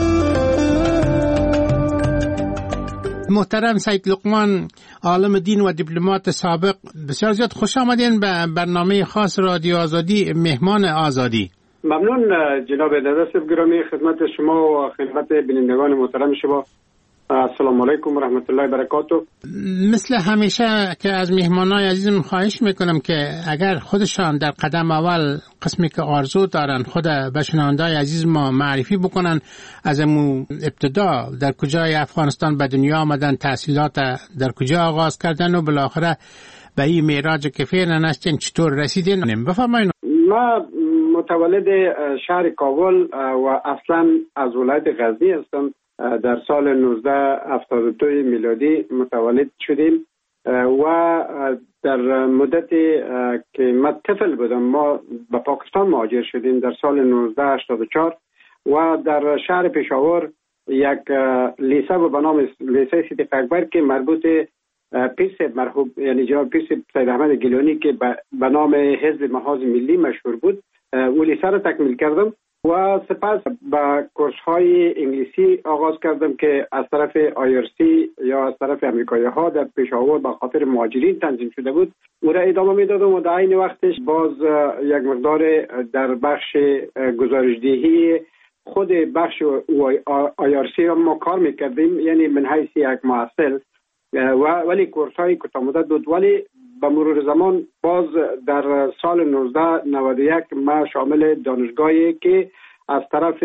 Speaker 19: محترم سید لقمان، عالم دین و دیپلمات سابق، بسیار زیاد خوش آمدین به برنامه خاص رادیو آزادی مهمان آزادی.
Speaker 20: ممنون جناب داداش گرامی، خدمت شما و خدمت بینندگان محترم شما. السلام علیکم و رحمت الله و برکاته.
Speaker 19: مثل همیشه که از مهمانای عزیزم خواهش میکنم که اگر خودشان در قدم اول قسمی که آرزو دارن خود به شنونده‌های عزیز ما معرفی بکنن، از امو ابتدا در کجای افغانستان به دنیا آمدن، تحصیلات در کجا آغاز کردن و بالاخره به این معراج که فعلا هستین چطور رسیدین بفرمایید.
Speaker 20: ما متولد شهر کابل و اصلا از ولایت غزنی هستم. در سال 1972 میلادی متولد شدیم و در مدتی که من طفل بودم ما به پاکستان مهاجر شدیم در سال 1984 و در شهر پشاور یک لیسه به نام لیسه صدیق اکبر که مربوط پیر صاحب مرحوم یعنی جناب پیر صاحب سید احمد گیلانی که به نام حزب محاذ ملی مشهور بود، او لیسه را تکمیل کردم و سپس با کورس های انگلیسی آغاز کردم که از طرف IRC یا از طرف امریکایی ها در پشاور به خاطر مهاجرین تنظیم شده بود. او را ادامه میدادم و در عین وقتش باز یک مقدار در بخش گزارشدهی خود بخش IRC ما کار میکردیم، یعنی من حیث یک محصل، ولی کورس های کوتاه مدت بود. ولی به مرور زمان باز در سال 1991 ما شامل دانشگاهی که از طرف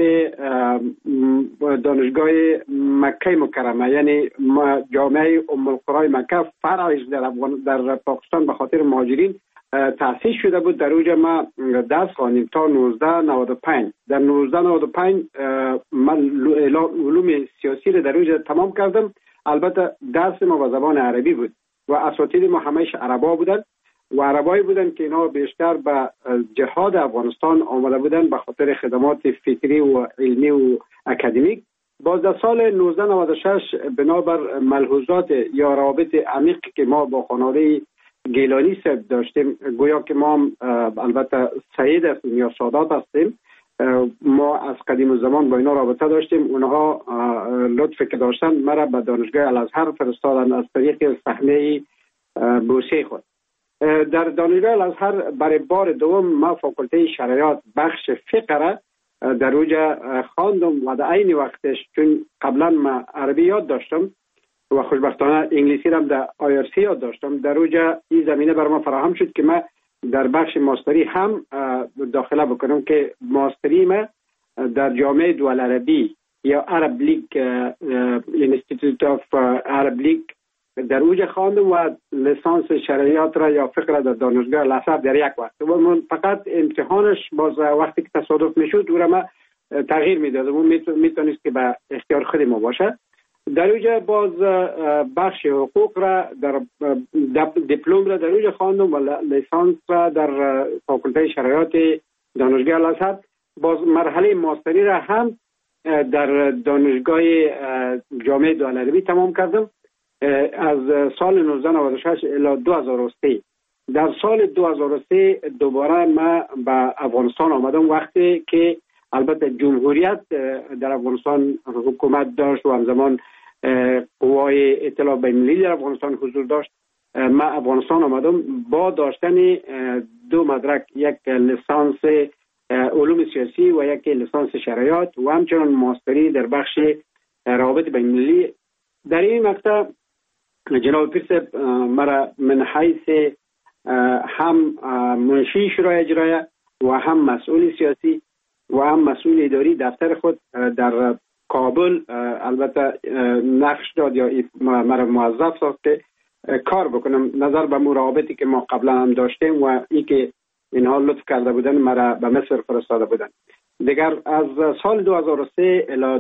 Speaker 20: دانشگاه مکه مکرمه یعنی جامعه ام القرى مکه فرعش در پاکستان به خاطر مهاجرین تأسیس شده بود، در اوج ما درس خواندیم تا 1995. در 1995 من علوم سیاسی را در اوج تمام کردم. البته درس ما به زبان عربی بود و اساتید ما همهش عربا بودن و عربایی بودن که اینا بیشتر به جهاد افغانستان آمده بودن به خاطر خدمات فکری و علمی و اکادمیک. باز در سال 1996 بنابر ملحوظات یا روابط عمیق که ما با خانواده گیلانی صاحب داشتیم، گویا که ما البته سعید هستیم یا سادات هستیم، ما از قدیم الزمان با اینا رابطه داشتیم. اونها لطفی که داشتن مرا به دانشگاه الازهر فرستادن از طریق صحنه بورسیه خود. در دانشگاه الازهر برای بار دوم ما فاکولته شرایط بخش فقه را در اوجا خواندم و در عین وقتش چون قبلا ما عربی یاد داشتم و خوشبختانه انگلیسی را در IRC یاد داشتم، در اوجا این زمینه بر ما فراهم شد که ما در بخش ماستری هم داخله بکنم که ماستری ما در جامعه دول عربی یا عرب لیگ اینستیتوت آف عرب لیگ در اوج خواندم و لیسانس شرعیات را یا فقه را در دانشگاه الازهر در یک وقت و من فقط امتحانش باز وقتی که تصادف میشد او را ما تغییر میدادم، اون میتونست که به اختیار خود ما باشه. در اوجه باز بخش حقوق را در دیپلم را در اوجه خواندم و لیسانس را در فاکولته شرایط دانشگاه الازهر. باز مرحله ماستری را هم در دانشگاه جامعه دول عربی تمام کردم از سال 1996 الی 2003 در سال 2003 دوباره ما به افغانستان آمدم، وقتی که البته جمهوریت در افغانستان حکومت داشت و همزمان قوای اطلاع بین‌المللی در افغانستان حضور داشت. ما افغانستان آمدم با داشتن 2 مدرک، یک لیسانس علوم سیاسی و یک لیسانس شرایط و همچنان ماستری در بخش روابط بین‌المللی. در این مقطع جناب پیر مرا من حیث هم منشی شورای اجرایه و هم مسئول سیاسی و هم مسئول اداری دفتر خود در کابل البته نقش داد یا مرا موظف ساخت که کار بکنم نظر به مراقبتی که ما قبلا هم داشتیم و این که اینها لطف کرده بودن مرا به مصر فرستاده بودن. دیگر از سال 2003 الی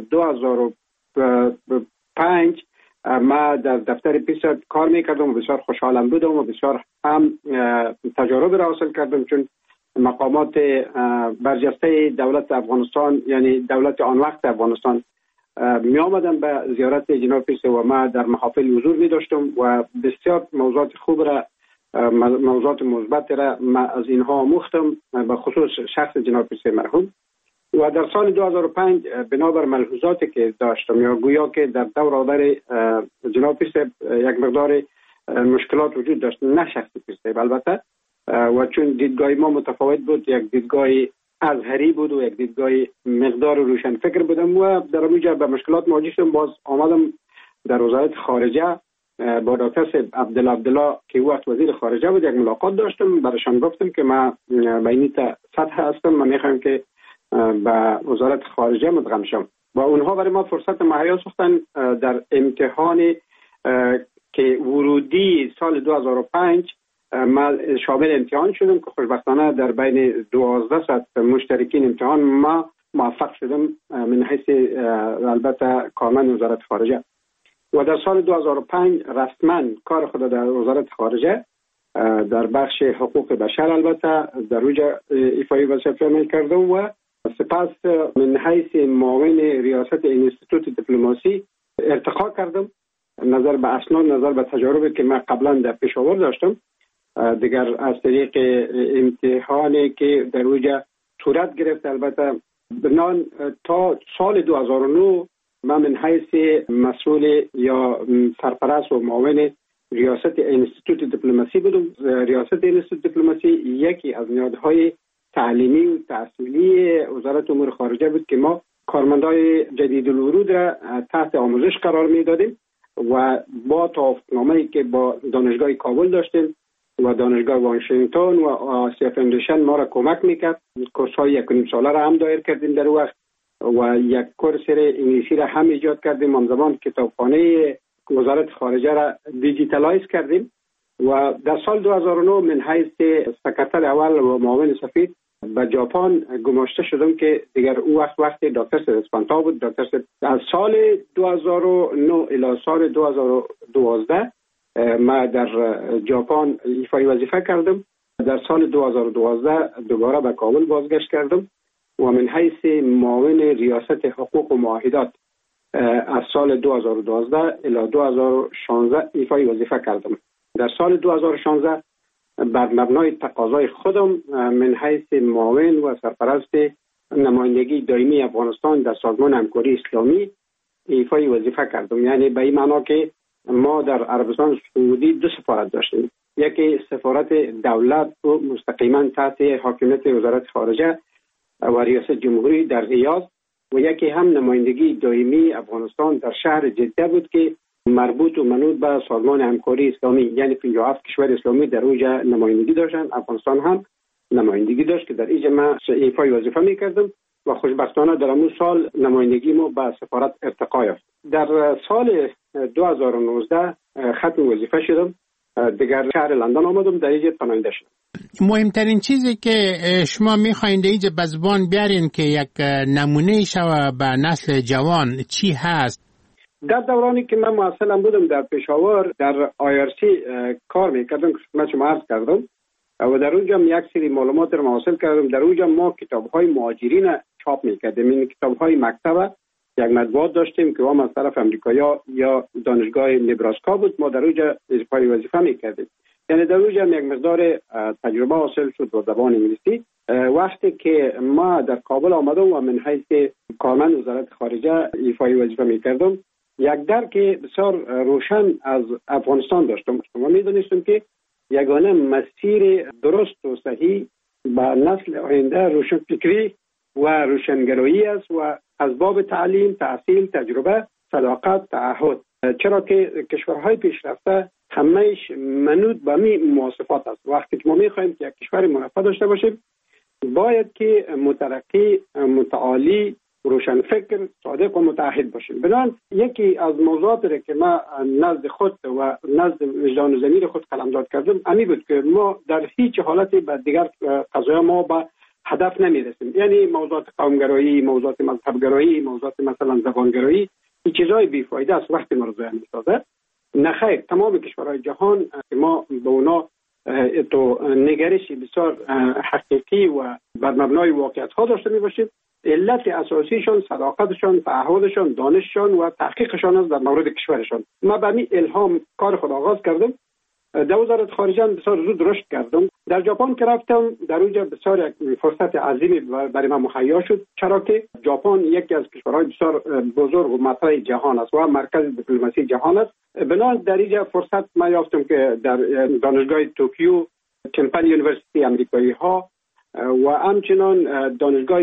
Speaker 20: 2005 ما در دفتر پیسا کار میکردم و بسیار خوشحالم بودم و بسیار هم تجارب را حاصل کردم، چون مقامات برجسته دولت افغانستان یعنی دولت آن وقت افغانستان می آمدن به زیارت جناب پیسا و ما در محافل حضور می داشتم و بسیار موضوعات خوب را موضوعات مثبت را ما از اینها آموختم، به خصوص شخص جناب پیسا مرحوم. و در سال 2005 بنابر ملحوظاتی که داشتم یا گویا که در دور آور جناب پیسا یک مقدار مشکلات وجود داشت، نه شخص پیسا البته، و چون دیدگاه ما متفاوت بود، یک دیدگاه ازهری بود و یک دیدگاه مقدار روشن فکر بودم و در اونجا به مشکلات مواجه شدم. باز آمدم در وزارت خارجه با دکتر عبدالله که وقت وزیر خارجه بود، یک ملاقات داشتم. برایشان گفتم که ما به این سطح هستم، من میخوام که به وزارت خارجه مدغم شم و اونها برای ما فرصت مهیا ساختن در امتحان که ورودی سال 2005 ما شامل امتحان شدم که خوشبختانه در بین 1200 مشترکین امتحان ما موفق شدم من حیث البته کارمند وزارت خارجه. و در سال 2005 رسما کار خود در وزارت خارجه در بخش حقوق بشر البته در اوجا ایفای وظیفه می کردم و سپس من حیث معاون ریاست انستیتوت دیپلماسی ارتقا کردم. نظر به اسناد، نظر به تجاربی که من قبلا در پشاور داشتم، دیگر از طریق امتحانی که در اوجا صورت گرفت البته بنان تا سال 2009 من حیث مسئول یا سرپرست و معاون ریاست انستیتوت دیپلماسی بودم. ریاست انستیتوت دیپلماسی یکی از نهادهای تعلیمی و تحصیلی وزارت امور خارجه بود که ما کارمندای جدید الورود را تحت آموزش قرار میدادیم و با توافقنامه‌ای که با دانشگاه کابل داشتیم و دانشگاه واشنگتن و آسیا فاندیشن ما را کمک میکرد. کورس‌های 1.5 ساله را هم دایر کردیم در وقت و یک کورس انگلیسی را هم ایجاد کردیم. آن زمان کتابخانه وزارت خارجه را دیجیتالایز کردیم و در سال 2009 من حیث سکرتر اول و معاون سفیر به ژاپن گماشته شدم که دیگر او وقت دکتر اسپانتا بود. دکتر از سال 2009 الی سال 2012 ما در ژاپن ایفای وظیفه کردم. در سال 2012 دوباره به کابل بازگشت کردم و من حیث معاون ریاست حقوق و معاهدات از سال 2012 الی 2016 ایفای وظیفه کردم. در سال 2016 بر مبنای تقاضای خودم من حیث معاون و سرپرست نمایندگی دائمی افغانستان در سازمان همکاری اسلامی ایفای وظیفه کردم. یعنی به این معنا که ما در عربستان سعودی 2 سفارت داشتیم، یکی سفارت دولت و مستقیما تحت حاکمیت وزارت خارجه و ریاست جمهوری در ریاض و یکی هم نمایندگی دائمی افغانستان در شهر جده بود که مربوط و منوط به سازمان همکاری اسلامی، یعنی 57 کشور اسلامی در اوجا نمایندگی داشتن. افغانستان هم نمایندگی داشت که در اینجا من ایفای وظیفه میکردم و خوشبختانه در امون سال نمایندگی ما به سفارت ارتقا یافت. در سال 2019 ختم وظیفه شدم، دیگر شهر لندن آمدم، در اینجا پناهنده شدم.
Speaker 19: مهمترین چیزی که شما میخواین اینجا به زبان بیارین که یک نمونه شوه به نسل جوان چی هست؟
Speaker 20: در دورانی که من معسلم بودم در پشاور در IRC کار میکردم که من شما عرض کردم و در اونجا یک سری معلومات رو حاصل کردم. در اونجا ما کتاب‌های مهاجرین چاپ میکردیم. این کتاب‌های مکتب یک مطبوعات داشتیم که هم از طرف امریکایی یا دانشگاه نبراسکا بود. ما در اونجا اجرای وظیفه میکردیم یعنی در اونجا یک مقدار تجربه حاصل شد با زبان انگلیسی. وقتی که ما در کابل آمدم و من حیث کارمند وزارت خارجه ایفای وظیفه میکردم، یک درک بسیار روشن از افغانستان داشتم و میدونستم که یگانه مسیر درست و صحیح با نسل آینده روشنفکری و روشنگرایی است و از باب تعلیم، تحصیل، تجربه، صداقت، تعهد. چرا که کشورهای پیشرفته همهش منوط به می مواصفات است. وقتی که ما میخوایم که یک کشور مرفه داشته باشیم، باید که مترقی، متعالی، روشنفکر، صادق و متعهد باشیم. بنابراین یکی از موضوعاتی را که ما نزد خود و نزد وجدان و ضمیر خود قلمداد کردم امی بود که ما در هیچ حالتی به دیگر قضایا ما به هدف نمیرسیم. یعنی موضوعات قومگرایی، موضوعات مذهبگرایی، موضوعات مثلا زبانگرایی، این چیزای بیفایده است وقتی ما رو ضایع می‌سازه. نخیر، تمام کشورهای جهان که ما به اونا تو نگرشی بسیار حقیقی و بر مبنای واقعیت ها داشته می باشیم. علت اساسیشون صداقتشون، تعهدشون، دانششون و تحقیقشون است در مورد کشورشون. ما به این الهام کار خود آغاز کردم. در وزارت خارجه بسیار زود رشد کردم. در ژاپن که رفتم، در اونجا بسیار یک فرصت عظیمی برای من مهیا شد، چرا که ژاپن یکی از کشورهای بسیار بزرگ و مطرح جهان است و مرکز دیپلماسی جهان است. بنابراین در اینجا فرصت من یافتم که در دانشگاه توکیو، تمپل یونیورسیتی امریکایی ها و همچنان دانشگاه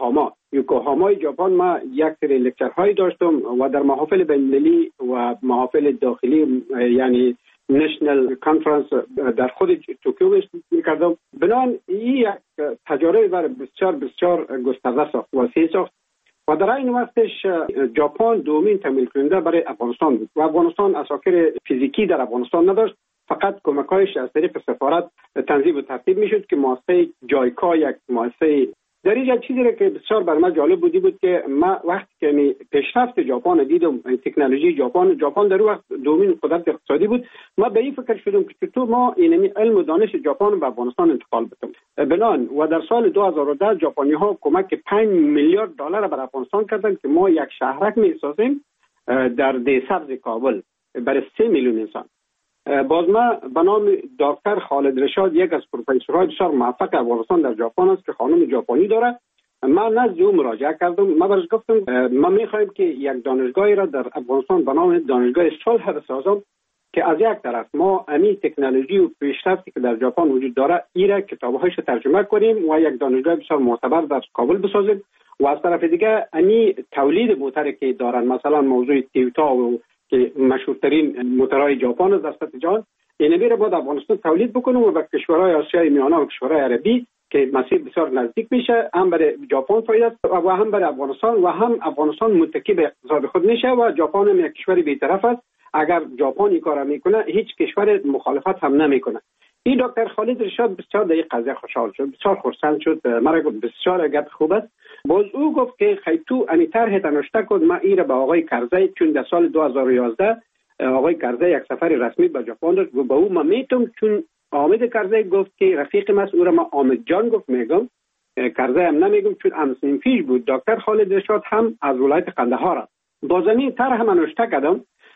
Speaker 20: یوکوهاما ژاپن ما یک سری لکچرهایی داشتم و در محافل بین‌المللی و محافل داخلی یعنی نشنل کانفرنس در خود توکیو می‌کردم. بنابراین این یک تجربه بسیار بسیار گسترده ساخت، وسیع ساخت و در این وقتش ژاپن دومین تمویل کننده برای افغانستان بود و افغانستان اساکر فیزیکی در افغانستان نداشت، فقط کمک‌هایش از طریق سفارت تنظیم و ترتیب میشد که مؤسسه جایکا یک مؤسسه در اینجا چیزی را که بسیار برای من جالب بود که ما وقتی که پیشرفت ژاپن دیدم، تکنولوژی ژاپن در وقت دومین قدرت اقتصادی بود، ما به این فکر شدم که چطور ما این علم و دانش ژاپن به افغانستان انتقال بدیم. بنان و در سال 2010 ژاپنی‌ها کمک 5 میلیارد دلار برای افغانستان کردند که ما یک شهرک می‌سازیم در دیسبز کابل برای 3 میلیون انسان. باز ما به نام دکتر خالد رشاد، یک از پروفسورهای بسیار موفق افغانستان در ژاپن است که خانم ژاپنی داره، ما نزد او مراجعه کردم. ما برش گفتم ما میخوایم که یک دانشگاهی را در افغانستان به نام دانشگاه صلح بسازم که از یک طرف ما امی تکنولوژی و پیشرفتی که در ژاپن وجود داره ایرا کتابهایش ترجمه کنیم و یک دانشگاه بسیار معتبر در کابل بسازیم و از طرف دیگه امی تولید موتری که دارن، مثلا موضوع تویوتا و که مشهورترین موتورهای ژاپن است در سطح جهان، این میره بعد افغانستان تولید بکنه و به کشورهای آسیای میانه و کشورهای عربی که مسیر بسیار نزدیک میشه، هم برای ژاپن فایده است و هم برای افغانستان و هم افغانستان متکی به اقتصاد خود میشه و ژاپن هم یک کشور بی‌طرف است. اگر ژاپن این کارا میکنه هیچ کشور مخالفت هم نمیکنه. این دکتر خالد رشاد بسیار در این قضیه خوشحال شد، بسیار خرسند شد، مرا گفت بسیار گپ خوب است. باز او گفت که خیتو امی طرح تنوشته کد، ما ایره به آقای کرزی، چون در سال 2011 آقای کرزی یک سفر رسمی به ژاپن داشت و به او ما میتم، چون حامد کرزی گفت که رفیق ما است، او را ما حامد جان گفت، میگم کرزی هم نمیگم چون امسنین پیش بود. دکتر خالد رشاد هم از ولایت قندهار است. باز این طرح من نوشته کردم،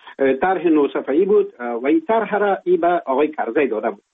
Speaker 20: طرح 9 صفحه‌ای بود و این طرح را ای به آقای کرزی داده بود.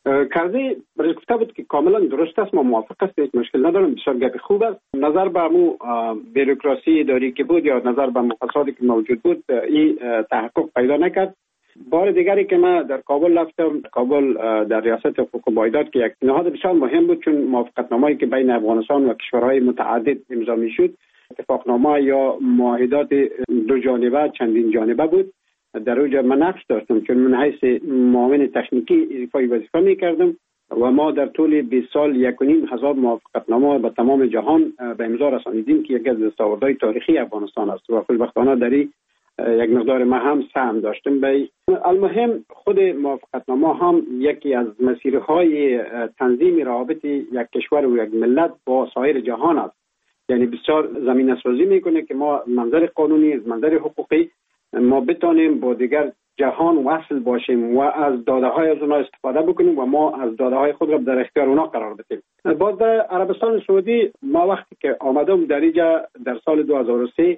Speaker 20: کرزی برای گفته بود که کاملا درست است، ما موافق است، هیچ مشکل ندارم، بسیار گپ خوب است. نظر به مو بیروکراسی اداری که بود یا نظر به فسادی که موجود بود این تحقق پیدا نکرد. بار دیگری که ما در کابل رفتم، کابل در ریاست حقوق بایداد که یک نهاد بسیار مهم بود، چون موافقتنامه‌ای که بین افغانستان و کشورهای متعدد امضا میشد اتفاقنامه یا معاهدات دو جانبه چندین جانبه بود. در اونجا من نقش داشتم، چون من حیث معاون تکنیکی ایفای وظیفه میکردم و ما در طول 20 سال 1,500 موافقتنامه به تمام جهان به امضا رسانیدیم که یکی از دستاوردهای تاریخی افغانستان است و خوشبختانه در یک مقدار ما هم سهم داشتیم. به المهم خود موافقتنامه هم یکی از مسیرهای تنظیم روابط یک کشور و یک ملت با سایر جهان است. یعنی بسیار زمینه سازی میکنه که ما منظر قانونی، از منظر حقوقی ما بتانیم با دیگر جهان وصل باشیم و از داده های از اونا استفاده بکنیم و ما از داده های خود را در اختیار اونا قرار بدیم. باز در عربستان سعودی ما وقتی که آمدم در اینجا در سال 2003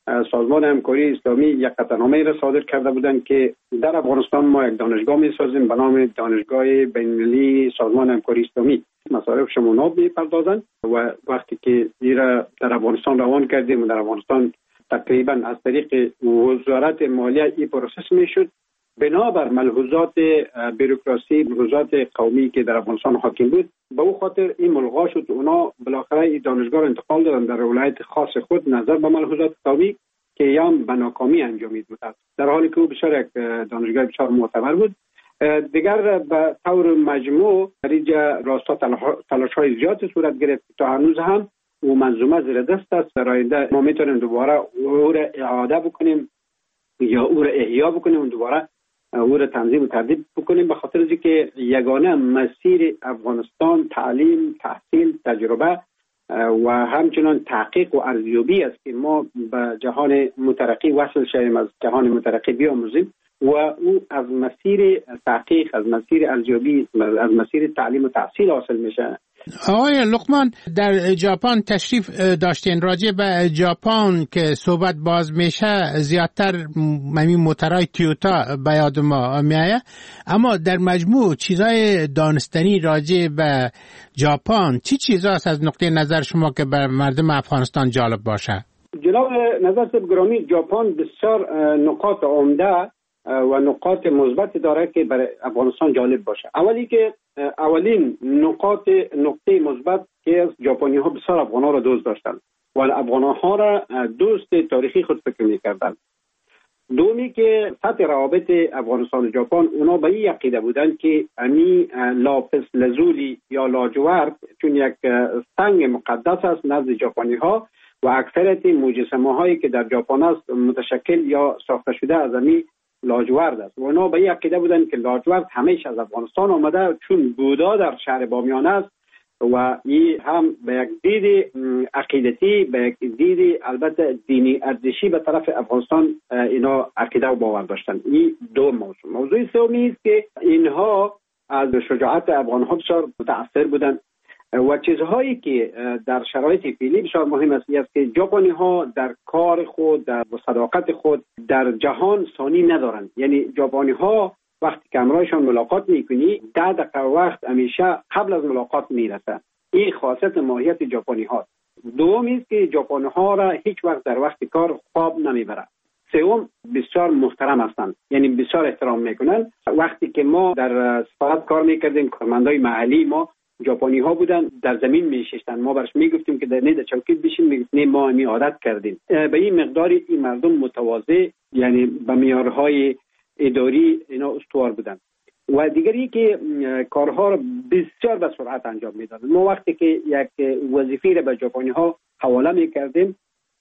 Speaker 20: سازمان همکاری اسلامی یک قطعنامه را صادر کرده بودند که در افغانستان ما یک دانشگاه می‌سازیم به نام دانشگاه بین‌المللی سازمان همکاری اسلامی. مصارف شمونات می‌پردازند و وقتی که ایرا در افغانستان روان کردیم و در افغانستان تقریبا از طریق وزارت مالیه این پروسس میشد، بنابر ملحوظات بروکراسی، ملحوظات قومی که در افغانستان حاکم بود، به او خاطر این ملغا شد. اونا بالاخره این دانشگاه را انتقال دادن در ولایت خاص خود نظر به ملحوظات قومی که یام به ناکامی انجامید بود، در حالی که او بسیار یک دانشگاه بسیار معتبر بود. دیگر به طور مجموع در اینجا راستا تلاش‌های زیاد صورت گرفت تا هنوز هم او منظومه زیر دست است. در آینده ما میتونیم دوباره او را اعاده بکنیم یا او را احیا بکنیم و دوباره او را تنظیم و ترتیب بکنیم، به خاطر از اینکه یگانه مسیر افغانستان تعلیم، تحصیل، تجربه و همچنان تحقیق و ارزیابی است که ما به جهان مترقی وصل شویم، از جهان مترقی بیاموزیم و او از مسیر تحقیق، از مسیر ارزیابی، از مسیر تعلیم و تحصیل حاصل میشه.
Speaker 19: آقای لقمان، در ژاپن تشریف داشتین، راجع به ژاپن که صحبت باز میشه زیادتر ممی موترهای تویوتا به یاد ما میایه، اما در مجموع چیزای دانستنی راجع به ژاپن چی چیزاست از نقطه نظر شما که بر مردم افغانستان جالب باشه؟
Speaker 20: جناب نظر صاحب گرامی، ژاپن بسیار نقاط عمده و نقاط مثبت داره که برای افغانستان جالب باشه. اولین نقطه مثبت که از ژاپنی ها بسیار افغان ها را دوست داشتن و افغان ها را دوست تاریخی خود فکر می‌کردن. دومی که سطح روابط افغانستان و ژاپن، اونا به این عقیده بودن که امی لاپس لزولی یا لاجورد چون یک سنگ مقدس است نزد ژاپنی ها و اکثریت مجسمه هایی که در ژاپن است متشکل یا ساخته شده از امی لاجورد است. اونا به این عقیده بودن که لاجورد همیشه از افغانستان آمده چون بودا در شهر بامیان است و این هم به یک دید عقیدتی، به یک دید البته دینی ارزشی به طرف افغانستان اینا عقیده و باور داشتن. این دو موضوع سومی است که اینها از شجاعت افغان‌ها بسیار متاثر بودند و چیزهایی که در شرایط فعلی بسیار مهم است که ژاپنی‌ها در کار خود، در صداقت خود در جهان ثانی ندارند. یعنی ژاپنی‌ها وقتی که همراهشان ملاقات میکنی 10 دقیقه وقت همیشه قبل از ملاقات میرسه. این خاصیت ماهیت ژاپنی‌ها. دومی است که ژاپنی‌ها را هیچ وقت در وقت کار خواب نمیبرند. سوم، بسیار محترم هستند، یعنی بسیار احترام میکنن. وقتی که ما در سفارت کار میکردیم، کارمندای محلی ما ژاپنی ها بودن، در زمین میشستن، ما برش میگفتیم که در چوکید بشین، میگفتن ما می عادت کردیم. به این مقداری این مردم متواضع، یعنی به معیارهای اداری اینا استوار بودن. و دیگری که کارها را بسیار به سرعت انجام میدادن. ما وقتی که یک وظیفه را به ژاپنی ها حواله میکردیم،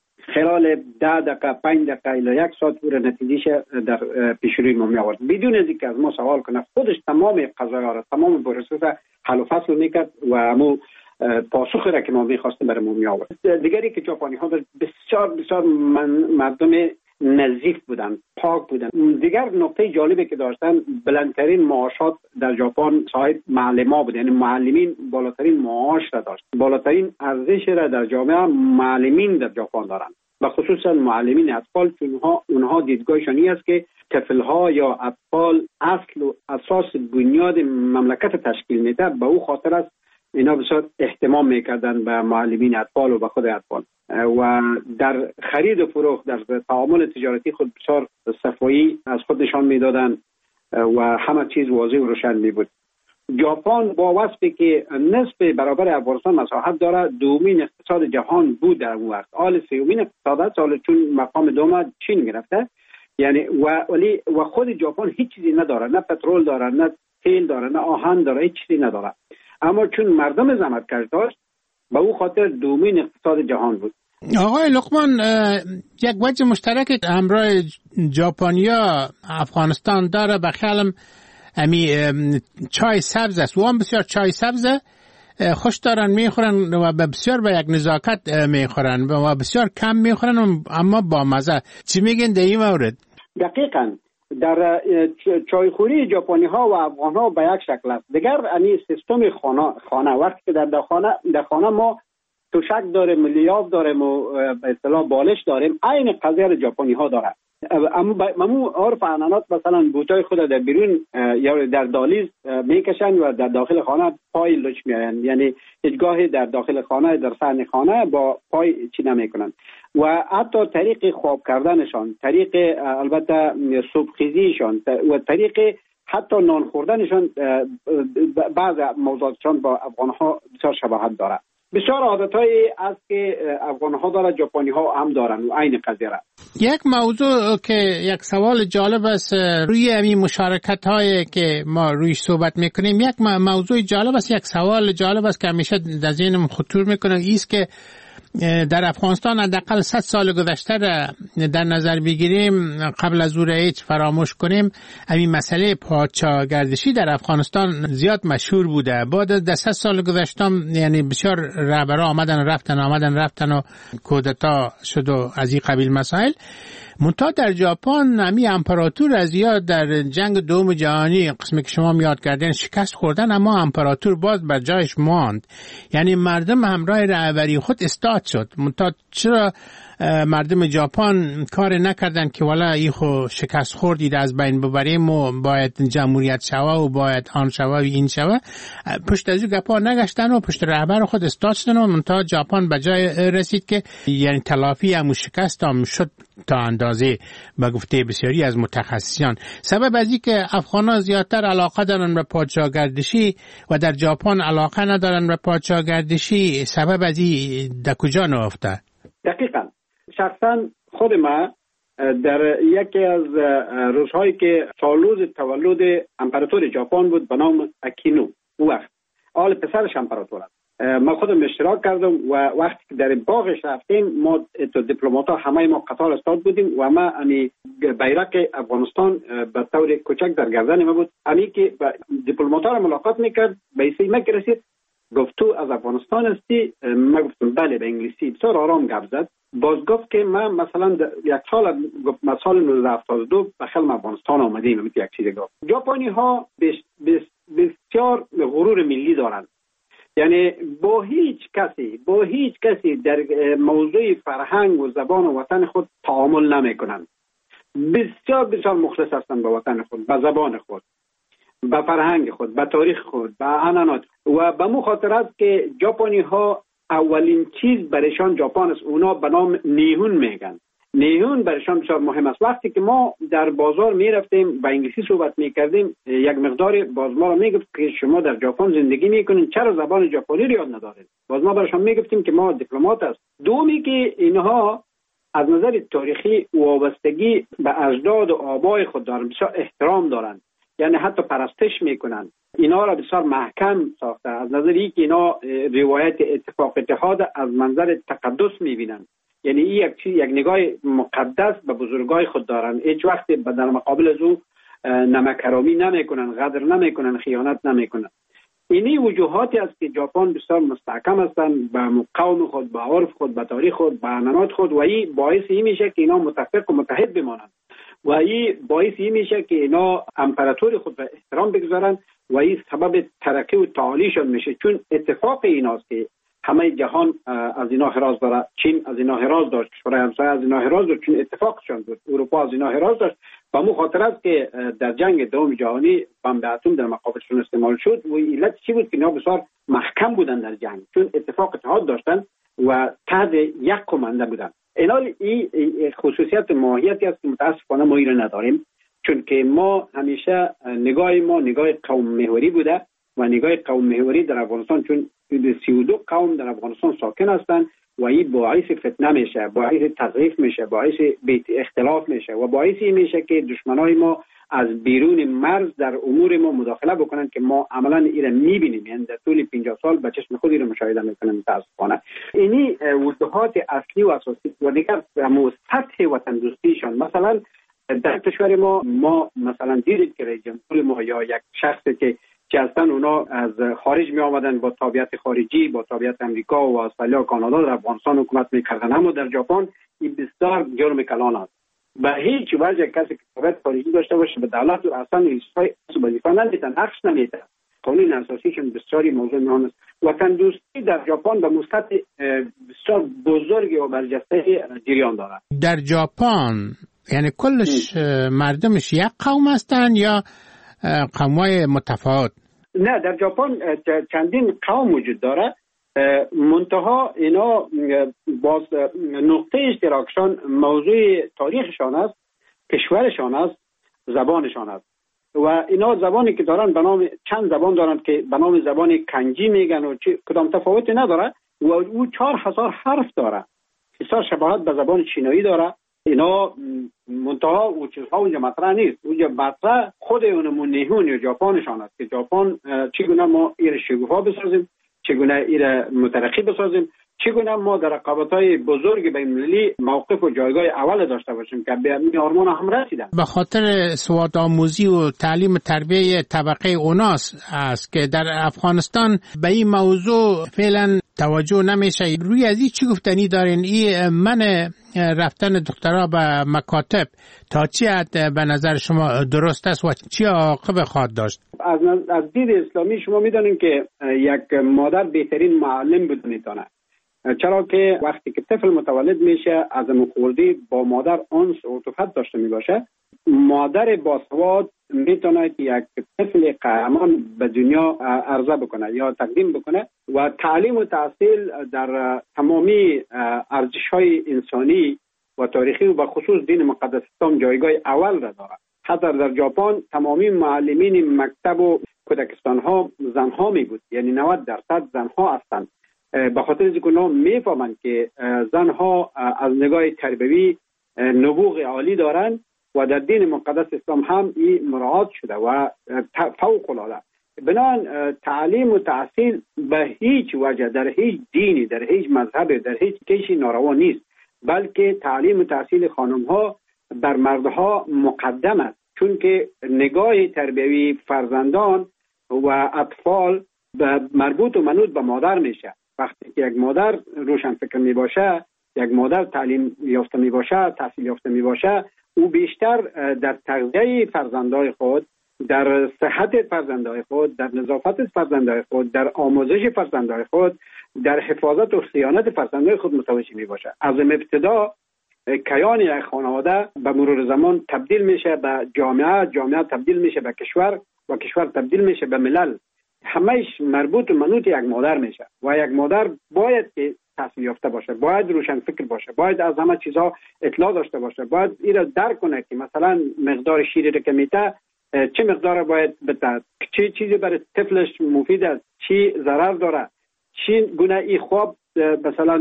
Speaker 20: خلال 10 دقیقه 5 دقیقه الی 1 ساعت او را نتیجهش در پیش روی ما می آورد بدون از اینکه از ما سوال کنه. خودش تمام قضایا را، تمام پروسس حل و فصل میکرد و همون پاسخی را که ما میخواستیم برای ما می آورد. دیگری که ژاپنی ها بسیار مردم نظیف بودن، پاک بودن. دیگر نکته جالبی که داشتن، بلندترین معاشات در ژاپن صاحب معلما بود، یعنی معلمین بالاترین معاش را داشت. بالاترین ارزش را در جامعه معلمین در ژاپن دارند و خصوصا معلمین اطفال، چون اونها دیدگاهشان این است که طفل‌ها یا اطفال اصل و اساس بنیاد مملکت تشکیل میده. به او خاطر است اینا بسیار اهتمام میکردن به معلمین اطفال و به خود اطفال و در خرید و فروخت، در تعامل تجارتی خود بسیار صفایی از خود نشان میدادن و همه چیز واضح و روشن می بود. ژاپن با وصفی که نصف برابر افغانستان مساحت داره، دومین اقتصاد جهان بود در اون وقت. حال سومین اقتصاد سال چون مقام دوم چین گرفته، یعنی و خود ژاپن هیچ چیزی نداره، نه پترول داره، نه تیل داره، نه آهن داره، هیچ چیزی نداره. اما چون مردم زحمتکش داشت، به او خاطر دومین اقتصاد جهان بود.
Speaker 19: آقای لقمان، یک وجه مشترک همراه ژاپنیا افغانستان داره، به خیالم امی چای سبز است. و هم بسیار چای سبز خوش دارن میخورن و بسیار به یک نزاکت میخورن و بسیار کم میخورن اما با مزه. چی میگن در این مورد؟
Speaker 20: دقیقاً در چایخوری ژاپنی ها و افغان ها به یک شکل است. دیگر یعنی سیستم خانه وقتی که در خانه ما توشک داریم، لیاف داریم و به اصطلاح بالش داریم. عین قضیه رو ژاپنی ها داره. اما عرف عنعنات مثلا بوتای خود در بیرون یا در دالیز میکشن و در داخل خانه پای لچ میاین، یعنی هیچگاهی در داخل خانه در صحن خانه با پای چی نمیکنن. و حتی طریق خواب کردنشان، طریق البته صبحخیزیشان و طریق حتی نان خوردنشان بعض موضوعاتشان با افغانها بسیار شباهت داره. بسیار عادتایی است که افغانها داره، ژاپنی‌ها هم دارن و عین قضیه را.
Speaker 19: یک موضوع که یک سوال جالب است روی همین مشارکت هایی که ما رویش صحبت میکنیم، یک موضوع جالب است، یک سوال جالب است که همیشه در ذهنم خطور میکنه، ایست که در افغانستان حداقل 100 سال گذشته را در نظر بگیریم، قبل از او هیچ فراموش کنیم، همین مسئله پادشاه گردشی در افغانستان زیاد مشهور بوده. بعد از 100 سال گذشته یعنی بسیار رهبرا آمدن رفتن و کودتا شد و از این قبیل مسائل. منتها در ژاپن همی امپراتور از یاد در جنگ دوم جهانی قسمی که شما یاد کردین شکست خوردن، اما امپراتور باز بر جایش ماند. یعنی مردم همراه رهبری خود استاد شد. منتها چرا مردم ژاپن کار نکردن که والا ای خو شکست خوردید از بین ببریم و باید جمهوریت شوه و باید آن شوه و این شوه؟ پشت از او گپا نگشتن و پشت رهبر خود استاد شدن و منتها ژاپن به جای رسید که یعنی تلافی همون شکست هم شد تا اندازه به گفته بسیاری از متخصصان. سبب از این که افغانان زیادتر علاقه دارن به پادشاه گردشی و در ژاپن علاقه ندارن به پادشاه گردشی، سبب از این در کجا نهفته؟
Speaker 20: دقیقاً شخصا خود ما در یکی از روزهایی که سالروز تولد امپراتور ژاپن بود به نام اکینو، او وقت آل پسرش امپراتور است، ما خودم اشتراک کردم و وقتی که در باغش رفتیم ما تو دیپلمات‌ها همه ما قطار استاد بودیم و ما امی بیرق افغانستان به طور کوچک در گردن ما بود. امی که دیپلمات‌ها را ملاقات میکرد به ایسی ما که رسید گفت تو از افغانستان هستی؟ ما گفتم بله به انگلیسی. بسیار آرام گپ زد. باز گفت که من مثلا یک سال گفت ما سال 1972 به خلم افغانستان آمدیم. یک چیز گفت. ژاپنی ها بسیار غرور ملی دارند، یعنی با هیچ کسی در موضوع فرهنگ و زبان و وطن خود تعامل نمی کنند. بسیار مخلص هستند به وطن خود، به زبان خود، به فرهنگ خود، به تاریخ خود، به عنعنات. و به مو خاطر است که ژاپنی ها اولین چیز برایشان ژاپن است، اونا به نام نیهون میگن. نیهون برایشان بسیار مهم است. وقتی که ما در بازار می رفتیم با انگلیسی صحبت می کردیم، یک مقدار باز ما را می گفت که شما در ژاپن زندگی می کنین، چرا زبان ژاپنی رو یاد ندارید؟ باز ما برایشان می گفتیم که ما دیپلمات است. دومی که اینها از نظر تاریخی وابستگی به اجداد و آبای خود دارن، بسیار احترام دارن، یعنی حتی پرستش میکنن. اینا را بسیار محکم ساخته از نظری که اینا روایت اتفاق اتحاد از منظر تقدس میبینن، یعنی این یک نگاه مقدس به بزرگای خود دارن. هیچ وقت در مقابل از او نمکرامی نمیکنن، غدر نمیکنن، خیانت نمیکنن. اینی وجوهاتی است که ژاپن بسیار مستحکم هستند به قوم خود، به عرف خود، به تاریخ خود، به عنعنات خود و این باعث این میشه که اینا متفق و متحد بمانند و این باعث این میشه که اینا امپراتور خود به احترام بگذارن و این سبب ترقی و تعالیشون میشه. چون اتفاق ایناست که همه جهان از اینا حراس داره. چین از اینا حراس داشت، کشورهای همسایه از اینا حراس داشت چون اتفاقشون بود. اروپا از اینا حراس داشت و مو خاطر است که در جنگ دوم جهانی بمب اتم در مقابلشون استعمال شد و علت چی بود که اینا بسیار محکم بودن در جنگ، چون اتفاق اتحاد داشتن و تحت یک کمانده بودن. این خصوصیت ماهیتی است که متاسفانه ما این نداریم، چون که ما همیشه نگاه قوم محوری بوده و نگاه قوم محوری در افغانستان، چون 32 قوم در افغانستان ساکن هستند و این باعث فتنه میشه، باعث تضعیف میشه، باعث اختلاف میشه و باعثی میشه که دشمنای ما از بیرون مرز در امور ما مداخله بکنن که ما عملا این را میبینیم، یعنی در طول 50 سال به چشم خود این را مشاهده میکنیم. متاسفانه اینی وجوهات اصلی و اساسی و دیگر همون سطح وطن دوستیشان. مثلا در کشور ما مثلا دیدید که رئیس جمهور ما یا یک شخصی که هستن اونا از خارج می آمدن با تابعیت خارجی، با تابعیت امریکا و استرالیا و کانادا در افغانستان حکومت میکردن، اما در ژاپن این بسیار جرم کلان است. به هیچ وجه کسی که تابعیت خارجی داشته باشه به دولت و اصلا وظیفه نمیتن، حقش نمیتن. قانون اساسیشون بسیاری موضوع مهم است. وطن دوستی در ژاپن به مستوى بسیار بزرگی و برجسته جریان دارد.
Speaker 19: در ژاپن یعنی کلش مردمش یک قوم هستند یا قوم‌های متفاوت؟
Speaker 20: نه، در ژاپن چندین قوم وجود داره، منتها اینا باز نقطه اشتراکشان موضوع تاریخشان است، کشورشان است، زبانشان است و اینا زبانی که دارن به نام چند زبان دارن که به نام زبان کنجی میگن و کدام تفاوتی نداره و او 4000 حرف داره، بسیار شباهت به زبان چینایی داره. اینا منتها او چیزها اونجا مطرح نیست، اونجا مطرح خود اونمون نیهون یا ژاپنشان است که ژاپن چگونه ما ایر شگوفا بسازیم، چگونه ایر مترقی بسازیم، چگونه ما در رقابت‌های بزرگ بین‌المللی موقف و جایگاه اول داشته باشیم که به این آرمان هم رسیدن.
Speaker 19: به خاطر سواد آموزی و تعلیم تربیه طبقه اوناس است که در افغانستان به این موضوع فعلا توجه نمیشه. روی از این چی گفتنی دارین؟ این من رفتن دکترا به مکاتب تا چی حد به نظر شما درست است و چی عاقبت خواهد داشت؟
Speaker 20: از دید اسلامی شما میدونین که یک مادر بهترین معلم بود میتونه، چرا که وقتی که طفل متولد میشه از خردی با مادر انس و عاطفت داشته میباشه. مادر باسواد میتونه که یک طفل قهرمان به دنیا عرضه بکنه یا تقدیم بکنه و تعلیم و تحصیل در تمامی ارزش‌های انسانی و تاریخی و به خصوص دین مقدس اسلام جایگاه اول را داره. حتی در ژاپن تمامی معلمین مکتب و کودکستان ها زن ها می بود، یعنی 90% زن ها هستند، به خاطر اینکه اونا میفهمند که زن ها از نگاه تربیوی نبوغ عالی دارند و در دین مقدس اسلام هم این مراعات شده و فوق العاده. بنابراین تعلیم و تحصیل به هیچ وجه در هیچ دینی، در هیچ مذهب، در هیچ کشی ناروا نیست، بلکه تعلیم و تحصیل خانم ها بر مردها مقدم است، چون که نگاه تربیوی فرزندان و اطفال مربوط و منوط به مادر میشه. وقتی که یک مادر روشن فکر می باشه، یک مادر تعلیم یافته می باشه، تحصیل یافته می باشه، او بیشتر در تغذیه فرزندای خود، در صحت فرزندای خود، در نظافت فرزندای خود، در آموزش فرزندای خود، در حفاظت و صیانت فرزندای خود متوجه می باشه. از ابتدا کیان یک خانواده به مرور زمان تبدیل میشه به جامعه، جامعه تبدیل میشه به کشور و کشور تبدیل میشه به ملل. همهش مربوط و منوط یک مادر میشه و یک مادر باید که تحصیل یافته باشه، باید روشن فکر باشه، باید از همه چیزها اطلاع داشته باشه، باید این را درک کنه که مثلا مقدار شیری که میته چه مقدار باید بده، چه چیزی برای طفلش مفید است، چی ضرر داره، چی گونه ای خواب مثلا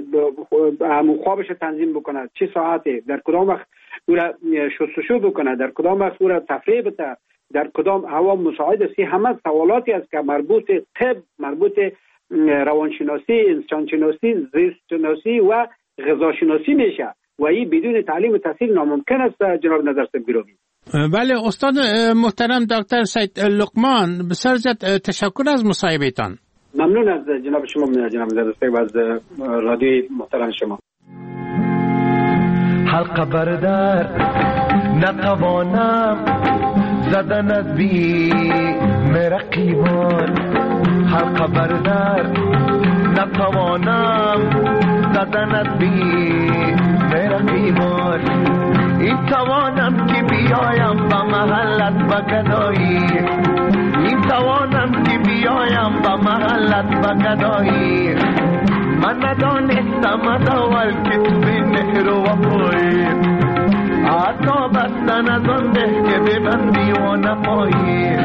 Speaker 20: همون خوابش تنظیم بکنه، چه ساعتی، در کدام وقت او را شستشو بکنه، در کدام وقت او را تفریح بده، در کدام هوا مساعد است. همه سوالاتی است که مربوط طب، مربوط روانشناسی، انسانشناسی، زیستشناسی و غذاشناسی میشه و این بدون تعلیم و تحصیل ناممکن است. جناب نظر صاحب گرامی.
Speaker 19: بله استاد محترم دکتر سید لقمان، بسیار زیاد تشکر از مصاحبهتان.
Speaker 20: ممنون از جناب شما، جناب نظر صاحب، از رادیوی محترم شما.
Speaker 21: حلقه بردار نتوانم زدنت بی مرقیبان، حلقه بردار نتوانم زدنت بی مرقیبان، این توانم که بیایم به محلت بگدایی، این توانم که بیایم به محلت بگدایی، من ندانستم از اول که تو به مهر و وفایی، عطا بستن از آن ده که ببندی و نپایی.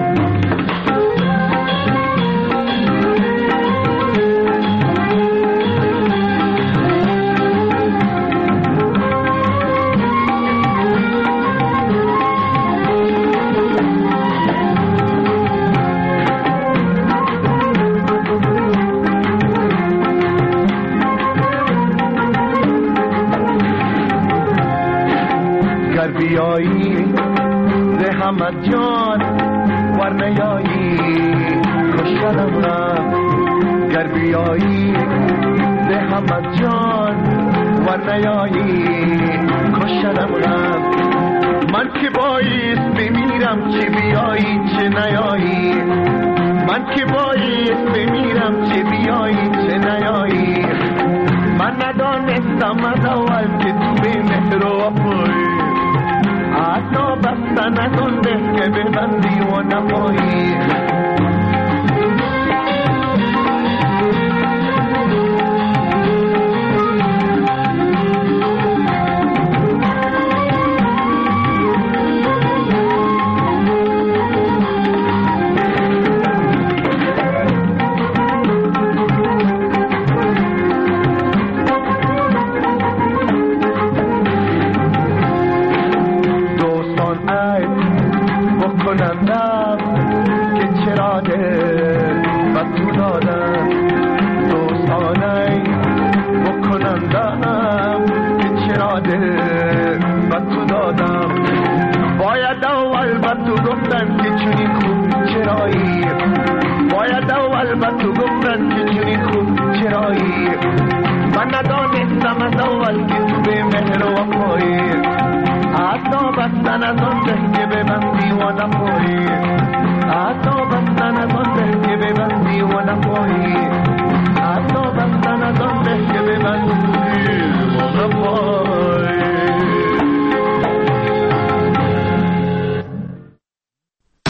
Speaker 21: بیایی زحمت جان ورنیایی کشتنم غم، گر بیایی زحمت جان ورنیایی کشتنم غم، من که بایست بمیرم چه بیایی چه نیایی، من که باید بمیرم چه بیایی چه نیایی من ندانستم از اول که تو به مهر و وفایی عطا بستن از اون به که ببندی و نمایی از آن که ببندی و نپایی